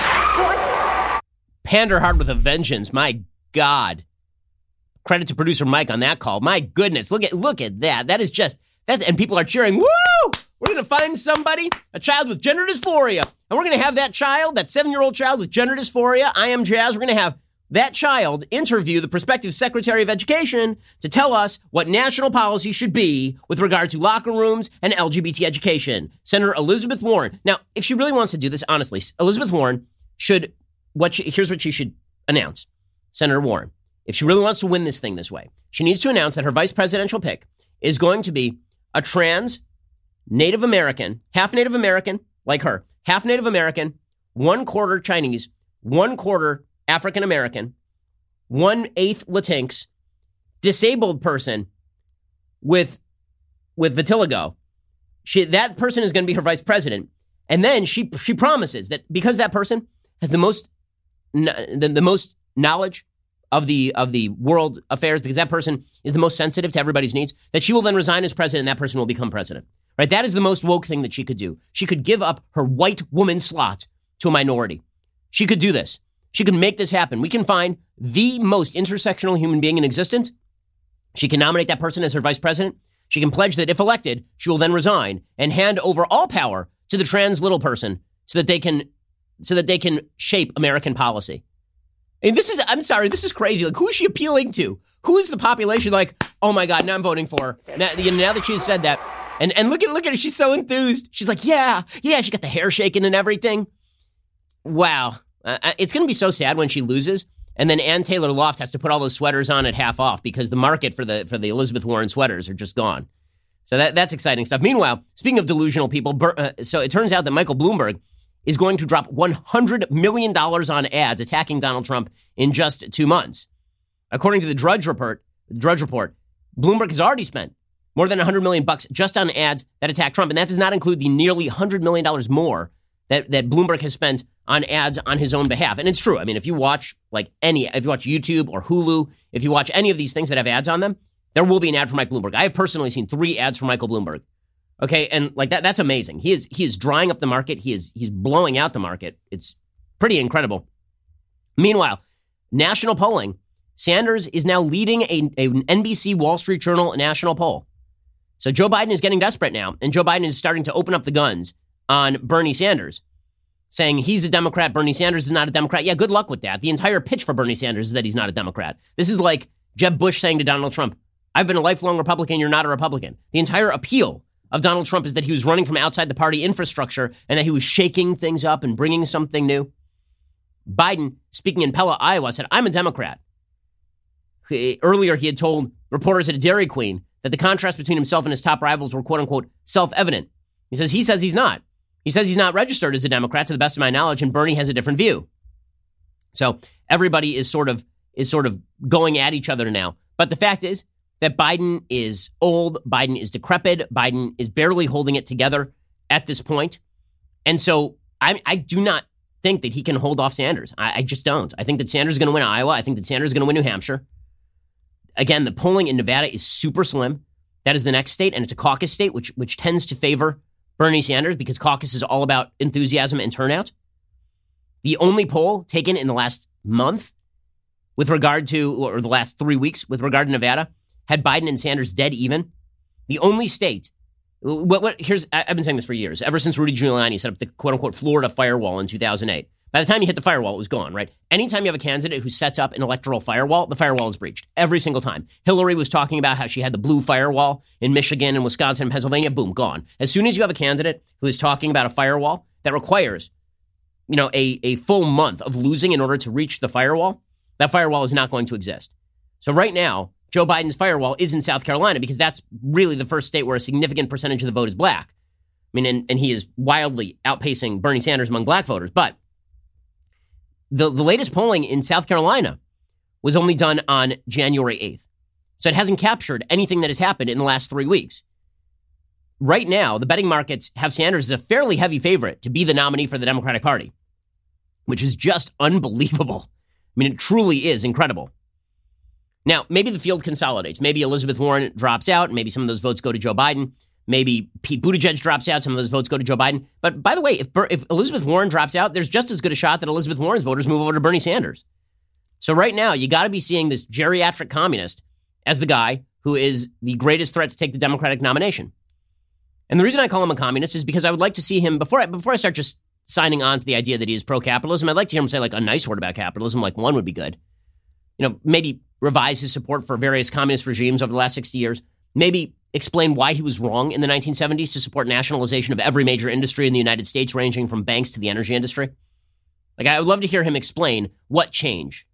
[SPEAKER 2] Pander hard with a vengeance. My God. Credit to producer Mike on that call. My goodness, look at look at that. That is just that, and people are cheering. Woo! We're going to find somebody, a child with gender dysphoria, and we're going to have that child, that seven-year-old child with gender dysphoria. I am Jazz. We're going to have that child interview the prospective Secretary of Education to tell us what national policy should be with regard to locker rooms and L G B T education. Senator Elizabeth Warren. Now, if she really wants to do this, honestly, Elizabeth Warren should. What she, here's what she should announce. Senator Warren. If she really wants to win this thing this way, she needs to announce that her vice presidential pick is going to be a trans Native American, half Native American, like her, half Native American, one quarter Chinese, one quarter African American, one eighth Latinx, disabled person with with vitiligo. She, that person is going to be her vice president. And then she she promises that because that person has the most the, the most knowledge of the of the world affairs, because that person is the most sensitive to everybody's needs, that she will then resign as president and that person will become president. Right? That is the most woke thing that she could do. She could give up her white woman slot to a minority. She could do this. She can make this happen. We can find the most intersectional human being in existence. She can nominate that person as her vice president. She can pledge that if elected, she will then resign and hand over all power to the trans little person so that they can so that they can shape American policy. And this is, I'm sorry, this is crazy. Like, who is she appealing to? Who is the population like, oh my God, now I'm voting for her. Now, you know, now that she's said that. And and look at look at her. She's so enthused. She's like, yeah, yeah. She got the hair shaking and everything. Wow. Uh, it's going to be so sad when she loses. And then Ann Taylor Loft has to put all those sweaters on at half off because the market for the for the Elizabeth Warren sweaters are just gone. So that that's exciting stuff. Meanwhile, speaking of delusional people, uh, so it turns out that Michael Bloomberg is going to drop one hundred million dollars on ads attacking Donald Trump in just two months. According to the Drudge Report, the Drudge Report, Bloomberg has already spent more than one hundred million bucks just on ads that attack Trump. And that does not include the nearly one hundred million dollars more that, that Bloomberg has spent on ads on his own behalf. And it's true. I mean, if you watch like any, if you watch YouTube or Hulu, if you watch any of these things that have ads on them, there will be an ad for Mike Bloomberg. I have personally seen three ads for Michael Bloomberg. Okay. And like that, that's amazing. He is, he is drying up the market. He is, he's blowing out the market. It's pretty incredible. Meanwhile, national polling, Sanders is now leading a, a an N B C Wall Street Journal national poll. So Joe Biden is getting desperate now, and Joe Biden is starting to open up the guns on Bernie Sanders, saying he's a Democrat, Bernie Sanders is not a Democrat. Yeah, good luck with that. The entire pitch for Bernie Sanders is that he's not a Democrat. This is like Jeb Bush saying to Donald Trump, I've been a lifelong Republican, you're not a Republican. The entire appeal of Donald Trump is that he was running from outside the party infrastructure and that he was shaking things up and bringing something new. Biden, speaking in Pella, Iowa, said, I'm a Democrat. Earlier, he had told reporters at a Dairy Queen that the contrast between himself and his top rivals were, quote unquote, self-evident. He says he says he's not. He says he's not registered as a Democrat, to the best of my knowledge, and Bernie has a different view. So everybody is sort of is sort of going at each other now. But the fact is that Biden is old, Biden is decrepit, Biden is barely holding it together at this point. And so I, I do not think that he can hold off Sanders. I, I just don't. I think that Sanders is going to win Iowa. I think that Sanders is going to win New Hampshire. Again, the polling in Nevada is super slim. That is the next state, and it's a caucus state, which which tends to favor Bernie Sanders because caucus is all about enthusiasm and turnout. The only poll taken in the last month with regard to, or the last three weeks with regard to Nevada, had Biden and Sanders dead even. The only state, what, what here's, I've been saying this for years, ever since Rudy Giuliani set up the quote-unquote Florida firewall in two thousand eight. By the time you hit the firewall, it was gone, right? Anytime you have a candidate who sets up an electoral firewall, the firewall is breached every single time. Hillary was talking about how she had the blue firewall in Michigan and Wisconsin and Pennsylvania. Boom, gone. As soon as you have a candidate who is talking about a firewall that requires, you know, a, a full month of losing in order to reach the firewall, that firewall is not going to exist. So right now, Joe Biden's firewall is in South Carolina because that's really the first state where a significant percentage of the vote is black. I mean, and, and he is wildly outpacing Bernie Sanders among black voters, but The, the latest polling in South Carolina was only done on January eighth. So it hasn't captured anything that has happened in the last three weeks. Right now, the betting markets have Sanders as a fairly heavy favorite to be the nominee for the Democratic Party, which is just unbelievable. I mean, it truly is incredible. Now, maybe the field consolidates. Maybe Elizabeth Warren drops out. Maybe some of those votes go to Joe Biden. Maybe Pete Buttigieg drops out. Some of those votes go to Joe Biden. But by the way, if if Elizabeth Warren drops out, there's just as good a shot that Elizabeth Warren's voters move over to Bernie Sanders. So right now, you got to be seeing this geriatric communist as the guy who is the greatest threat to take the Democratic nomination. And the reason I call him a communist is because I would like to see him, before I, before I start just signing on to the idea that he is pro-capitalism, I'd like to hear him say like a nice word about capitalism, like one would be good. You know, maybe revise his support for various communist regimes over the last sixty years. Maybe explain why he was wrong in the nineteen seventies to support nationalization of every major industry in the United States, ranging from banks to the energy industry. Like, I would love to hear him explain what changed.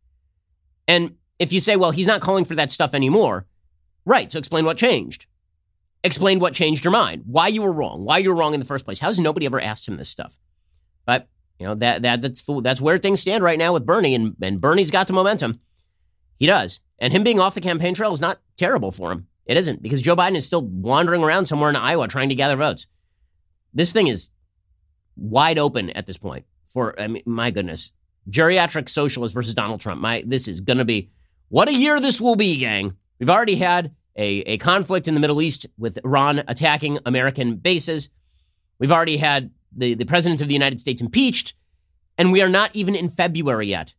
[SPEAKER 2] And if you say, well, he's not calling for that stuff anymore, right, so explain what changed. Explain what changed your mind, why you were wrong, why you were wrong in the first place. How's nobody ever asked him this stuff? But, you know, that that that's the, that's where things stand right now with Bernie, and, and Bernie's got the momentum. He does. And him being off the campaign trail is not terrible for him. It isn't, because Joe Biden is still wandering around somewhere in Iowa trying to gather votes. This thing is wide open at this point. For, I mean, my goodness, geriatric socialist versus Donald Trump. My, this is going to be, what a year this will be, gang. We've already had a, a conflict in the Middle East with Iran attacking American bases. We've already had the, the president of the United States impeached, and we are not even in February yet.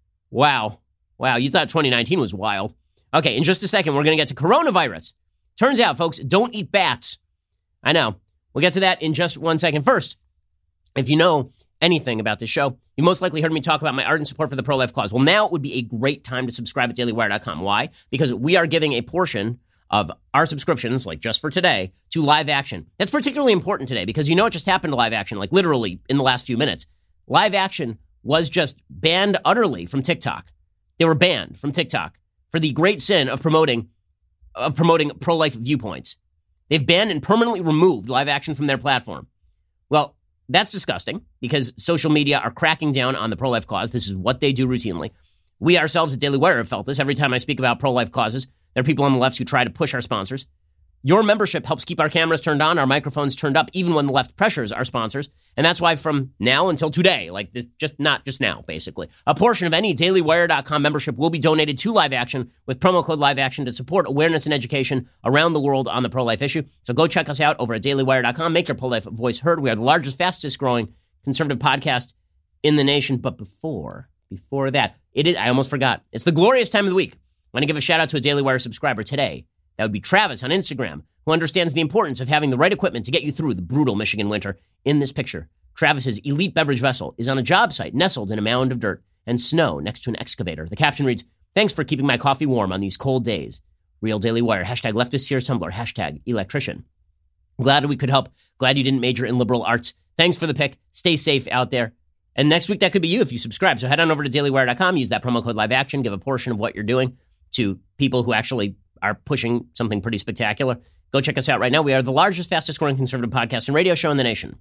[SPEAKER 2] Wow. Wow, you thought twenty nineteen was wild. Okay, in just a second, we're going to get to coronavirus. Turns out, folks, don't eat bats. I know. We'll get to that in just one second. First, if you know anything about this show, you most likely heard me talk about my ardent support for the pro-life cause. Well, now would be a great time to subscribe at daily wire dot com. Why? Because we are giving a portion of our subscriptions, like just for today, to Live Action. That's particularly important today because you know what just happened to Live Action, like literally in the last few minutes. Live Action was just banned utterly from TikTok. They were banned from TikTok for the great sin of promoting of promoting pro-life viewpoints. They've banned and permanently removed Live Action from their platform. Well, that's disgusting because social media are cracking down on the pro-life cause. This is what they do routinely. We ourselves at Daily Wire have felt this. Every time I speak about pro-life causes, there are people on the left who try to push our sponsors. Your membership helps keep our cameras turned on, our microphones turned up, even when the left pressures our sponsors. And that's why from now until today, like this, just not just now, basically, a portion of any daily wire dot com membership will be donated to Live Action with promo code Live Action to support awareness and education around the world on the pro-life issue. So go check us out over at daily wire dot com. Make your pro-life voice heard. We are the largest, fastest growing conservative podcast in the nation. But before, before that, it is, I almost forgot. It's the glorious time of the week. I want to give a shout out to a Daily Wire subscriber today. That would be Travis on Instagram, who understands the importance of having the right equipment to get you through the brutal Michigan winter. In this picture, Travis's elite beverage vessel is on a job site nestled in a mound of dirt and snow next to an excavator. The caption reads, "Thanks for keeping my coffee warm on these cold days. Real Daily Wire, hashtag leftist tears Tumblr, hashtag electrician." Glad we could help. Glad you didn't major in liberal arts. Thanks for the pick. Stay safe out there. And next week, that could be you if you subscribe. So head on over to daily wire dot com, use that promo code Live Action, give a portion of what you're doing to people who actually are pushing something pretty spectacular. Go check us out right now. We are the largest, fastest growing conservative podcast and radio show in the nation.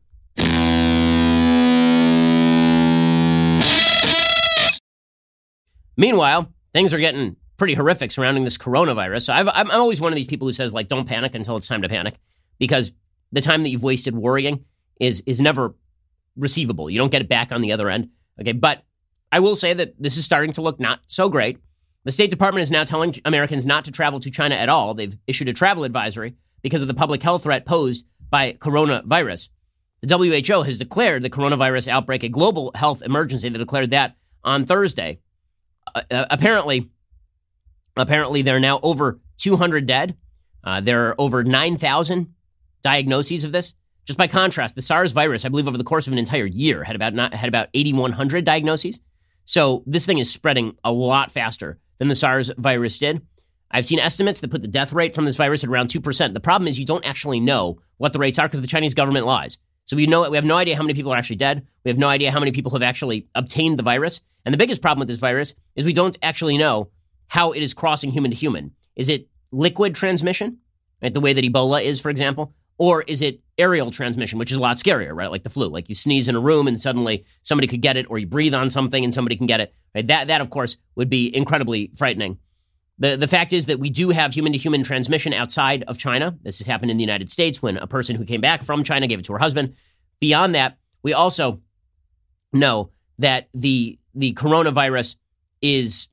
[SPEAKER 2] Meanwhile, things are getting pretty horrific surrounding this coronavirus. So I've, I'm always one of these people who says, like, don't panic until it's time to panic, because the time that you've wasted worrying is is never receivable. You don't get it back on the other end. Okay, but I will say that this is starting to look not so great. The State Department is now telling Americans not to travel to China at all. They've issued a travel advisory because of the public health threat posed by coronavirus. The W H O has declared the coronavirus outbreak a global health emergency. They declared that on Thursday. Uh, uh, apparently, apparently, there are now over two hundred dead. Uh, there are over nine thousand diagnoses of this. Just by contrast, the SARS virus, I believe, over the course of an entire year, had about not, had about eighty-one hundred diagnoses. So this thing is spreading a lot faster than the SARS virus did. I've seen estimates that put the death rate from this virus at around two percent. The problem is you don't actually know what the rates are because the Chinese government lies. So we know we have no idea how many people are actually dead. We have no idea how many people have actually obtained the virus. And the biggest problem with this virus is we don't actually know how it is crossing human to human. Is it liquid transmission, right, the way that Ebola is, for example? Or is it aerial transmission, which is a lot scarier, right? Like the flu, like you sneeze in a room and suddenly somebody could get it, or you breathe on something and somebody can get it. Right? That, that, of course, would be incredibly frightening. The, the fact is that we do have human-to-human transmission outside of China. This has happened in the United States when a person who came back from China gave it to her husband. Beyond that, we also know that the the coronavirus is,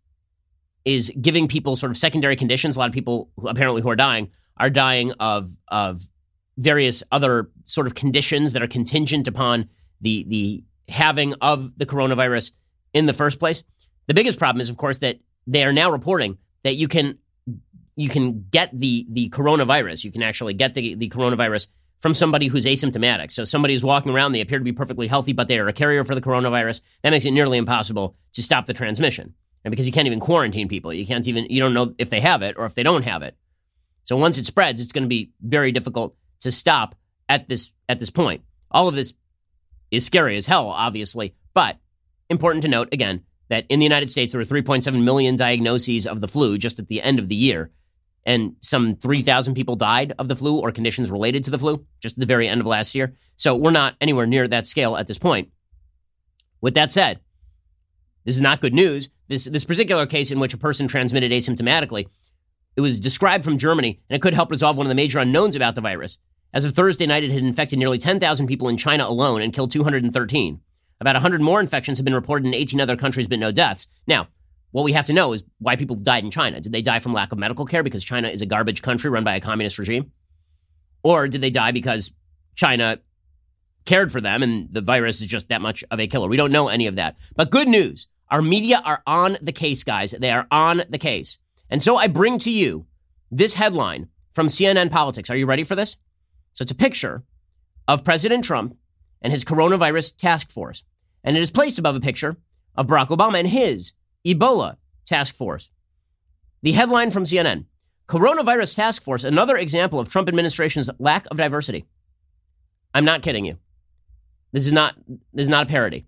[SPEAKER 2] is giving people sort of secondary conditions. A lot of people who, apparently who are dying are dying of of various other sort of conditions that are contingent upon the the having of the coronavirus in the first place. The biggest problem is, of course, that they are now reporting that you can you can get the the coronavirus. You can actually get the, the coronavirus from somebody who's asymptomatic. So somebody who's walking around, they appear to be perfectly healthy, but they are a carrier for the coronavirus. That makes it nearly impossible to stop the transmission. And because you can't even quarantine people. You can't even, you don't know if they have it or if they don't have it. So once it spreads, it's going to be very difficult to stop at this at this point. All of this is scary as hell, obviously, but important to note, again, that in the United States, there were three point seven million diagnoses of the flu just at the end of the year, and some three thousand people died of the flu or conditions related to the flu just at the very end of last year. So we're not anywhere near that scale at this point. With that said, this is not good news. This, this particular case in which a person transmitted asymptomatically, it was described from Germany, and it could help resolve one of the major unknowns about the virus. As of Thursday night, it had infected nearly ten thousand people in China alone and killed two hundred thirteen. About one hundred more infections have been reported in eighteen other countries, but no deaths. Now, what we have to know is why people died in China. Did they die from lack of medical care because China is a garbage country run by a communist regime? Or did they die because China cared for them and the virus is just that much of a killer? We don't know any of that. But good news, our media are on the case, guys. They are on the case. And so I bring to you this headline from C N N Politics. Are you ready for this? So it's a picture of President Trump and his coronavirus task force. And it is placed above a picture of Barack Obama and his Ebola task force. The headline from C N N, Coronavirus Task Force, another example of Trump administration's lack of diversity. I'm not kidding you. This is not, this is not a parody.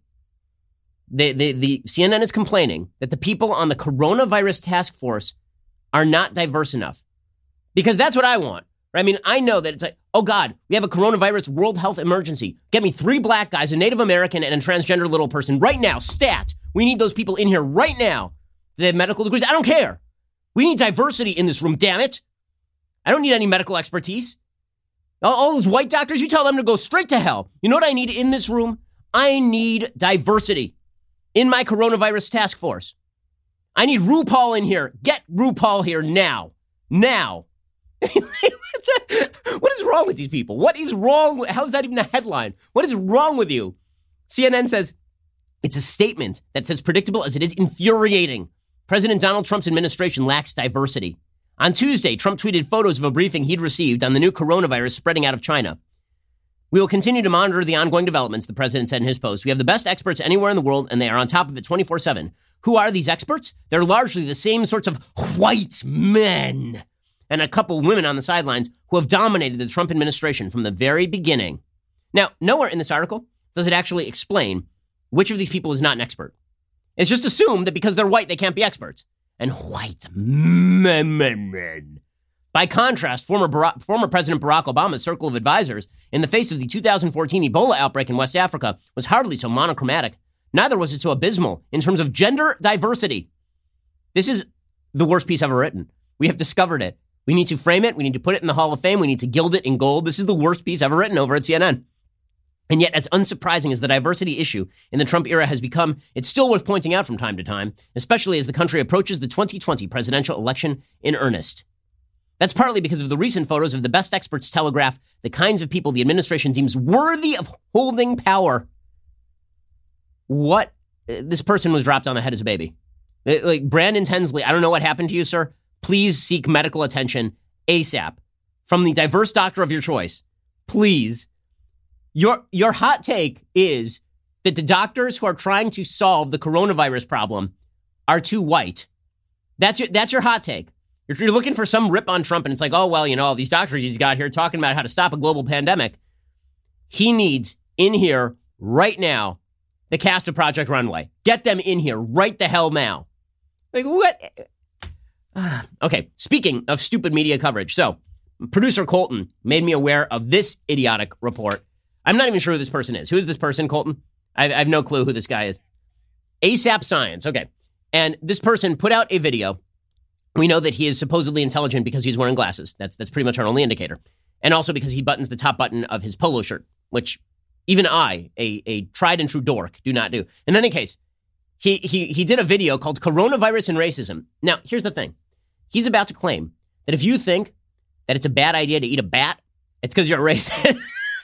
[SPEAKER 2] The, the, the C N N is complaining that the people on the coronavirus task force are not diverse enough. Because that's what I want. Right? I mean, I know that it's like, oh God, we have a coronavirus world health emergency. Get me three black guys, a Native American, and a transgender little person right now. Stat. We need those people in here right now. They have medical degrees. I don't care. We need diversity in this room, damn it. I don't need any medical expertise. All, all those white doctors, you tell them to go straight to hell. You know what I need in this room? I need diversity in my coronavirus task force. I need RuPaul in here. Get RuPaul here now. Now. What is wrong with these people? What is wrong? How's that even a headline? What is wrong with you? C N N says, it's a statement that's as predictable as it is infuriating. President Donald Trump's administration lacks diversity. On Tuesday, Trump tweeted photos of a briefing he'd received on the new coronavirus spreading out of China. We will continue to monitor the ongoing developments, the president said in his post. We have the best experts anywhere in the world, and they are on top of it twenty-four seven. Who are these experts? They're largely the same sorts of white men and a couple women on the sidelines who have dominated the Trump administration from the very beginning. Now, nowhere in this article does it actually explain which of these people is not an expert. It's just assumed that because they're white, they can't be experts. And white men, men, men. By contrast, former Barack, former President Barack Obama's circle of advisors in the face of the two thousand fourteen Ebola outbreak in West Africa was hardly so monochromatic. Neither was it so abysmal in terms of gender diversity. This is the worst piece ever written. We have discovered it. We need to frame it. We need to put it in the Hall of Fame. We need to gild it in gold. This is the worst piece ever written over at C N N. And yet, as unsurprising as the diversity issue in the Trump era has become, it's still worth pointing out from time to time, especially as the country approaches the twenty twenty presidential election in earnest. That's partly because of the recent photos of the best experts telegraph the kinds of people the administration deems worthy of holding power. What? This person was dropped on the head as a baby. Like Brandon Tinsley, I don't know what happened to you, sir. Please seek medical attention ASAP from the diverse doctor of your choice. Please. Your, your hot take is that the doctors who are trying to solve the coronavirus problem are too white. That's your, that's your hot take. You're, you're looking for some rip on Trump, and it's like, oh, well, you know, all these doctors he's got here talking about how to stop a global pandemic. He needs in here right now the cast of Project Runway. Get them in here right the hell now. Like, what? Uh, okay, speaking of stupid media coverage. So, producer Colton made me aware of this idiotic report. I'm not even sure who this person is. Who is this person, Colton? I, I have no clue who this guy is. ASAP Science. Okay. And this person put out a video. We know that he is supposedly intelligent because he's wearing glasses. That's that's pretty much our only indicator. And also because he buttons the top button of his polo shirt, which even I, a, a tried and true dork, do not do. In any case, he, he, he did a video called Coronavirus and Racism. Now, here's the thing. He's about to claim that if you think that it's a bad idea to eat a bat, it's because you're a racist.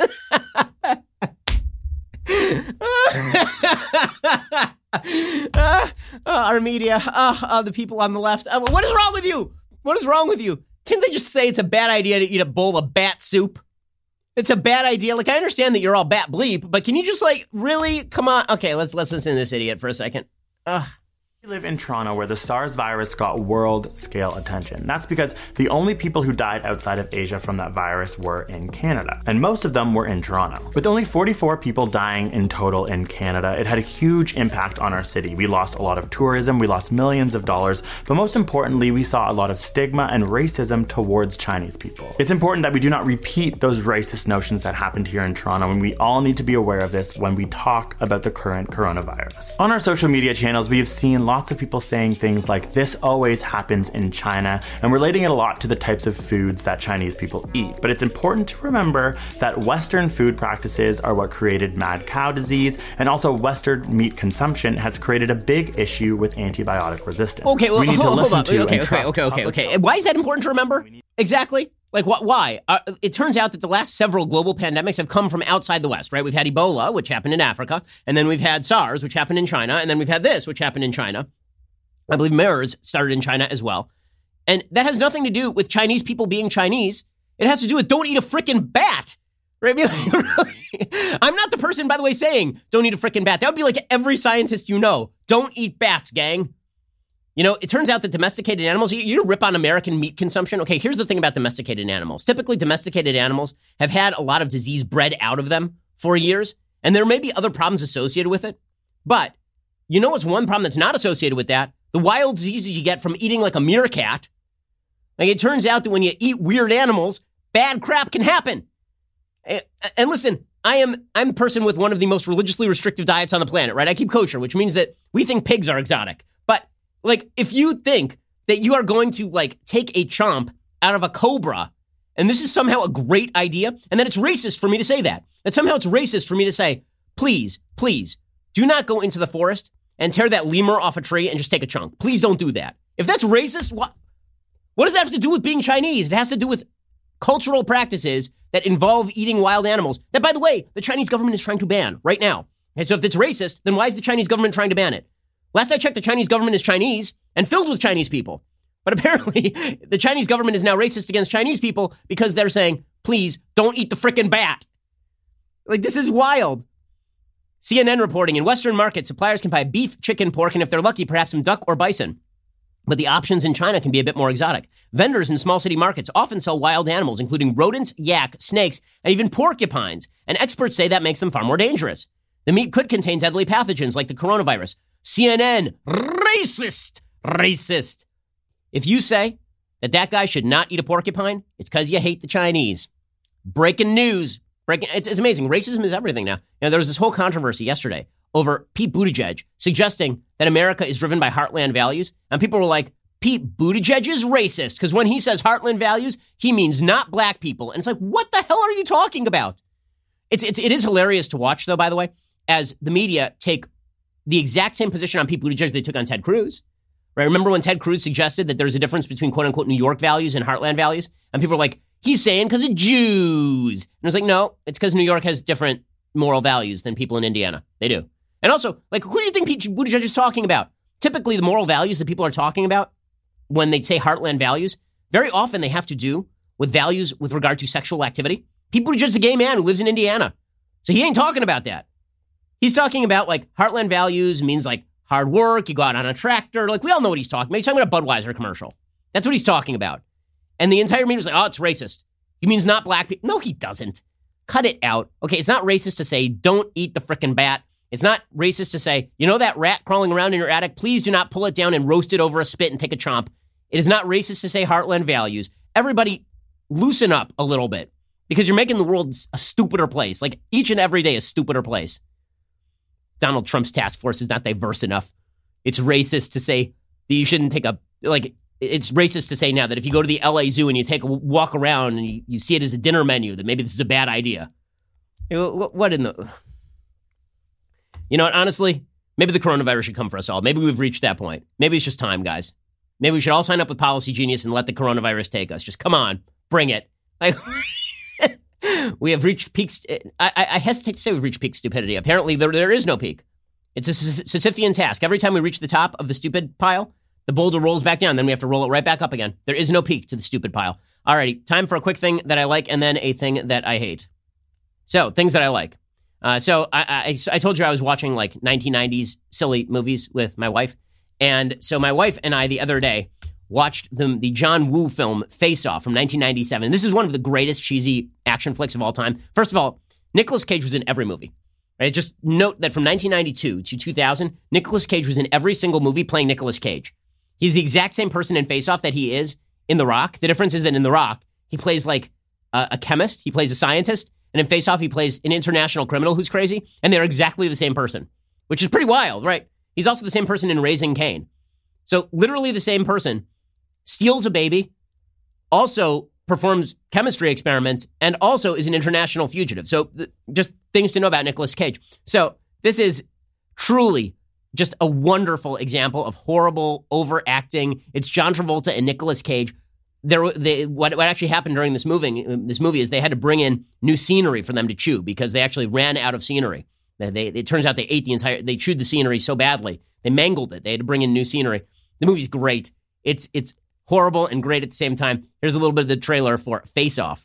[SPEAKER 2] uh, uh, our media, uh, uh, the people on the left. Uh, what is wrong with you? What is wrong with you? Can't they just say it's a bad idea to eat a bowl of bat soup? It's a bad idea. Like, I understand that you're all bat bleep, but can you just, like, really? Come on. Okay, let's, let's listen to this idiot for a second. Ugh.
[SPEAKER 12] We live in Toronto, where the SARS virus got world-scale attention. That's because the only people who died outside of Asia from that virus were in Canada, and most of them were in Toronto. With only forty-four people dying in total in Canada, it had a huge impact on our city. We lost a lot of tourism, we lost millions of dollars, but most importantly, we saw a lot of stigma and racism towards Chinese people. It's important that we do not repeat those racist notions that happened here in Toronto, and we all need to be aware of this when we talk about the current coronavirus. On our social media channels, we have seen lots of people saying things like, this always happens in China, and relating it a lot to the types of foods that Chinese people eat. But it's important to remember that Western food practices are what created mad cow disease, and also Western meat consumption has created a big issue with antibiotic resistance.
[SPEAKER 2] Okay, well,
[SPEAKER 12] we need
[SPEAKER 2] hold,
[SPEAKER 12] to
[SPEAKER 2] hold
[SPEAKER 12] listen
[SPEAKER 2] on.
[SPEAKER 12] to
[SPEAKER 2] okay,
[SPEAKER 12] and trust
[SPEAKER 2] okay, okay, okay, okay. Why is that important to remember? Exactly. Like, wh- why? Uh, it turns out that the last several global pandemics have come from outside the West, right? We've had Ebola, which happened in Africa, and then we've had SARS, which happened in China, and then we've had this, which happened in China. I believe MERS started in China as well. And that has nothing to do with Chinese people being Chinese. It has to do with don't eat a frickin' bat. Right? I'm not the person, by the way, saying don't eat a frickin' bat. That would be like every scientist you know. Don't eat bats, gang. You know, it turns out that domesticated animals, you, you rip on American meat consumption. Okay, here's the thing about domesticated animals. Typically, domesticated animals have had a lot of disease bred out of them for years, and there may be other problems associated with it. But you know what's one problem that's not associated with that? The wild diseases you get from eating like a meerkat. Like, it turns out that when you eat weird animals, bad crap can happen. And listen, I am I'm a person with one of the most religiously restrictive diets on the planet, right? I keep kosher, which means that we think pigs are exotic. But, like, if you think that you are going to, like, take a chomp out of a cobra, and this is somehow a great idea, and that it's racist for me to say that, that somehow it's racist for me to say, please, please, do not go into the forest and tear that lemur off a tree and just take a chunk. Please don't do that. If that's racist, what, what does that have to do with being Chinese? It has to do with cultural practices that involve eating wild animals that, by the way, the Chinese government is trying to ban right now. Okay, so if it's racist, then why is the Chinese government trying to ban it? Last I checked, the Chinese government is Chinese and filled with Chinese people. But apparently, the Chinese government is now racist against Chinese people because they're saying, please, don't eat the frickin' bat. Like, this is wild. C N N reporting, in Western markets, suppliers can buy beef, chicken, pork, and if they're lucky, perhaps some duck or bison. But the options in China can be a bit more exotic. Vendors in small city markets often sell wild animals, including rodents, yak, snakes, and even porcupines. And experts say that makes them far more dangerous. The meat could contain deadly pathogens like the coronavirus. C N N, racist, racist. If you say that that guy should not eat a porcupine, it's because you hate the Chinese. Breaking news. Breaking, it's, it's amazing. Racism is everything now. You know, there was this whole controversy yesterday over Pete Buttigieg suggesting that America is driven by heartland values. And people were like, Pete Buttigieg is racist because when he says heartland values, he means not black people. And it's like, what the hell are you talking about? It's, it's it is hilarious to watch, though, by the way, as the media take the exact same position on Pete Buttigieg they took on Ted Cruz. Right? Remember when Ted Cruz suggested that there's a difference between quote-unquote New York values and heartland values? And people were like, he's saying because of Jews. And I was like, no, it's because New York has different moral values than people in Indiana. They do. And also, like, who do you think Pete Buttigieg is talking about? Typically, the moral values that people are talking about when they say heartland values, very often they have to do with values with regard to sexual activity. Pete Buttigieg is a gay man who lives in Indiana. So he ain't talking about that. He's talking about, like, heartland values means, like, hard work, you go out on a tractor. Like, we all know what he's talking about. He's talking about a Budweiser commercial. That's what he's talking about. And the entire meeting was like, oh, it's racist. He means not black people. No, he doesn't. Cut it out. Okay, it's not racist to say, don't eat the frickin' bat. It's not racist to say, you know that rat crawling around in your attic? Please do not pull it down and roast it over a spit and take a chomp. It is not racist to say heartland values. Everybody loosen up a little bit because you're making the world a stupider place. Like, each and every day a stupider place. Donald Trump's task force is not diverse enough. It's racist to say that you shouldn't take a, like, it's racist to say now that if you go to the L A Zoo and you take a walk around and you, you see it as a dinner menu, that maybe this is a bad idea. You know, what in the... You know what, honestly, maybe the coronavirus should come for us all. Maybe we've reached that point. Maybe it's just time, guys. Maybe we should all sign up with Policy Genius and let the coronavirus take us. Just come on, bring it. Like, we have reached peak. St- I, I hesitate to say we've reached peak stupidity. Apparently, there, there is no peak. It's a Sisyphean task. Every time we reach the top of the stupid pile, the boulder rolls back down. Then we have to roll it right back up again. There is no peak to the stupid pile. Alrighty, time for a quick thing that I like and then a thing that I hate. So, things that I like. Uh, so I, I, I told you I was watching like nineteen nineties silly movies with my wife. And so my wife and I the other day watched the, the John Woo film Face Off from nineteen ninety-seven. This is one of the greatest cheesy action flicks of all time. First of all, Nicolas Cage was in every movie. Right? Just note that from nineteen ninety-two to two thousand, Nicolas Cage was in every single movie playing Nicolas Cage. He's the exact same person in Face Off that he is in The Rock. The difference is that in The Rock, he plays like a, a chemist. He plays a scientist. And in Face Off, he plays an international criminal who's crazy. And they're exactly the same person, which is pretty wild, right? He's also the same person in Raising Cain. So literally the same person steals a baby, also performs chemistry experiments, and also is an international fugitive. So th- just things to know about Nicolas Cage. So this is truly just a wonderful example of horrible overacting. It's John Travolta and Nicolas Cage. There, they, what, what actually happened during this movie, this movie is they had to bring in new scenery for them to chew because they actually ran out of scenery. They, they, it turns out they ate the entire, they chewed the scenery so badly, they mangled it. They had to bring in new scenery. The movie's great. It's it's horrible and great at the same time. Here's a little bit of the trailer for Face Off.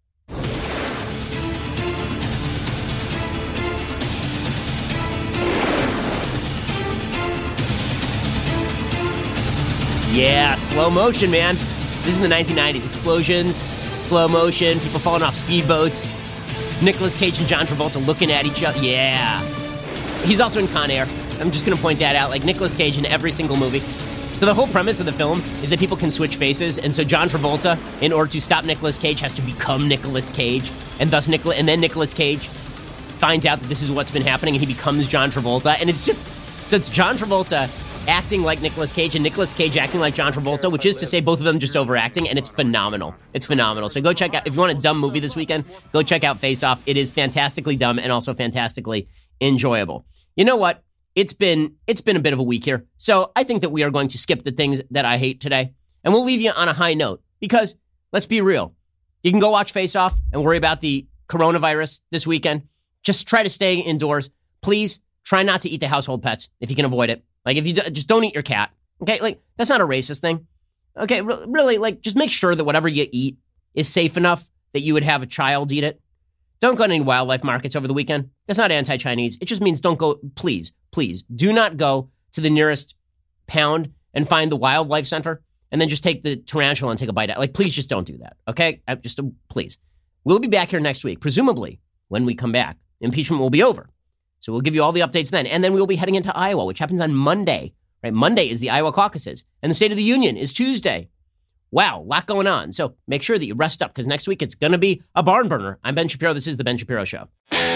[SPEAKER 2] Yeah, slow motion, man. This is in the nineteen nineties. Explosions, slow motion, people falling off speedboats. Nicolas Cage and John Travolta looking at each other. Yeah. He's also in Con Air. I'm just going to point that out. Like Nicolas Cage in every single movie. So the whole premise of the film is that people can switch faces. And so John Travolta, in order to stop Nicolas Cage, has to become Nicolas Cage. And thus Nicola, and then Nicolas Cage finds out that this is what's been happening and he becomes John Travolta. And it's just, so it's John Travolta acting like Nicolas Cage and Nicolas Cage acting like John Travolta, which is to say both of them just overacting, and it's phenomenal. It's phenomenal. So go check out, if you want a dumb movie this weekend, go check out Face Off. It is fantastically dumb and also fantastically enjoyable. You know what? It's been it's been a bit of a week here. So I think that we are going to skip the things that I hate today, and we'll leave you on a high note because let's be real. You can go watch Face Off and worry about the coronavirus this weekend. Just try to stay indoors. Please try not to eat the household pets if you can avoid it. Like, if you d- just don't eat your cat, okay? Like, that's not a racist thing, okay? Re- really, like, just make sure that whatever you eat is safe enough that you would have a child eat it. Don't go to any wildlife markets over the weekend. That's not anti-Chinese. It just means don't go, please, please, do not go to the nearest pound and find the wildlife center and then just take the tarantula and take a bite out. Like, please just don't do that, okay? I, just, uh, please. We'll be back here next week. Presumably, when we come back, impeachment will be over. So we'll give you all the updates then. And then we'll be heading into Iowa, which happens on Monday. Right? Monday is the Iowa caucuses. And the State of the Union is Tuesday. Wow, a lot going on. So make sure that you rest up because next week it's going to be a barn burner. I'm Ben Shapiro. This is The Ben Shapiro Show.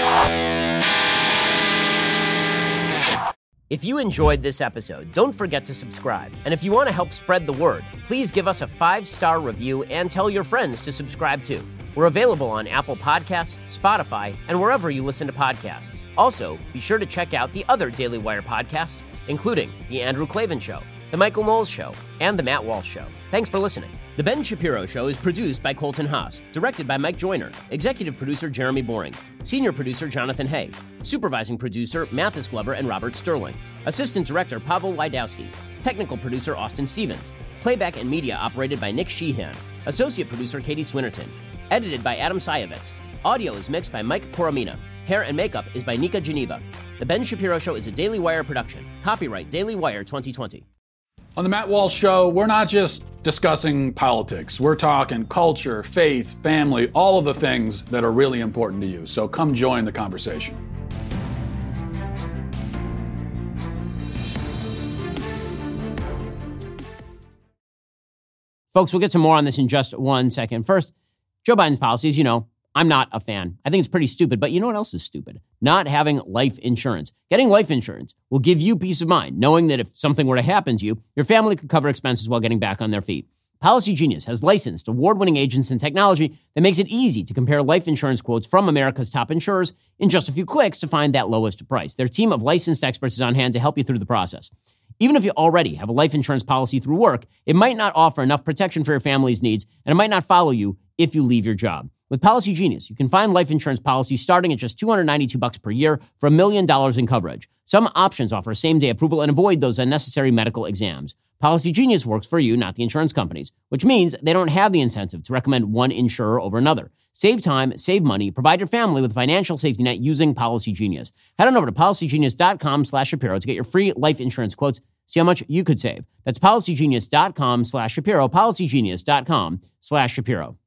[SPEAKER 2] If you enjoyed this episode, don't forget to subscribe. And if you want to help spread the word, please give us a five-star review and tell your friends to subscribe too. We're available on Apple Podcasts, Spotify, and wherever you listen to podcasts. Also, be sure to check out the other Daily Wire podcasts, including The Andrew Klavan Show, The Michael Knowles Show, and The Matt Walsh Show. Thanks for listening. The Ben Shapiro Show is produced by Colton Haas, directed by Mike Joyner, executive producer Jeremy Boring, senior producer Jonathan Hay, supervising producer Mathis Glover and Robert Sterling, assistant director Pavel Wydowski, technical producer Austin Stevens, playback and media operated by Nick Sheehan, associate producer Katie Swinnerton, edited by Adam Sayevitz. Audio is mixed by Mike Coromina. Hair and makeup is by Nika Geneva. The Ben Shapiro Show is a Daily Wire production. Copyright Daily Wire twenty twenty.
[SPEAKER 13] On the Matt Walsh Show, we're not just discussing politics. We're talking culture, faith, family, all of the things that are really important to you. So come join the conversation.
[SPEAKER 2] Folks, we'll get some more on this in just one second. First, Joe Biden's policies, you know, I'm not a fan. I think it's pretty stupid, but you know what else is stupid? Not having life insurance. Getting life insurance will give you peace of mind, knowing that if something were to happen to you, your family could cover expenses while getting back on their feet. Policy Genius has licensed award-winning agents and technology that makes it easy to compare life insurance quotes from America's top insurers in just a few clicks to find that lowest price. Their team of licensed experts is on hand to help you through the process. Even if you already have a life insurance policy through work, it might not offer enough protection for your family's needs, and it might not follow you if you leave your job. With Policy Genius, you can find life insurance policies starting at just two hundred ninety-two bucks per year for a million dollars in coverage. Some options offer same-day approval and avoid those unnecessary medical exams. Policy Genius works for you, not the insurance companies, which means they don't have the incentive to recommend one insurer over another. Save time, save money, provide your family with a financial safety net using Policy Genius. Head on over to policygenius.com slash Shapiro to get your free life insurance quotes. See how much you could save. That's policygenius.com slash Shapiro, policygenius.com slash Shapiro.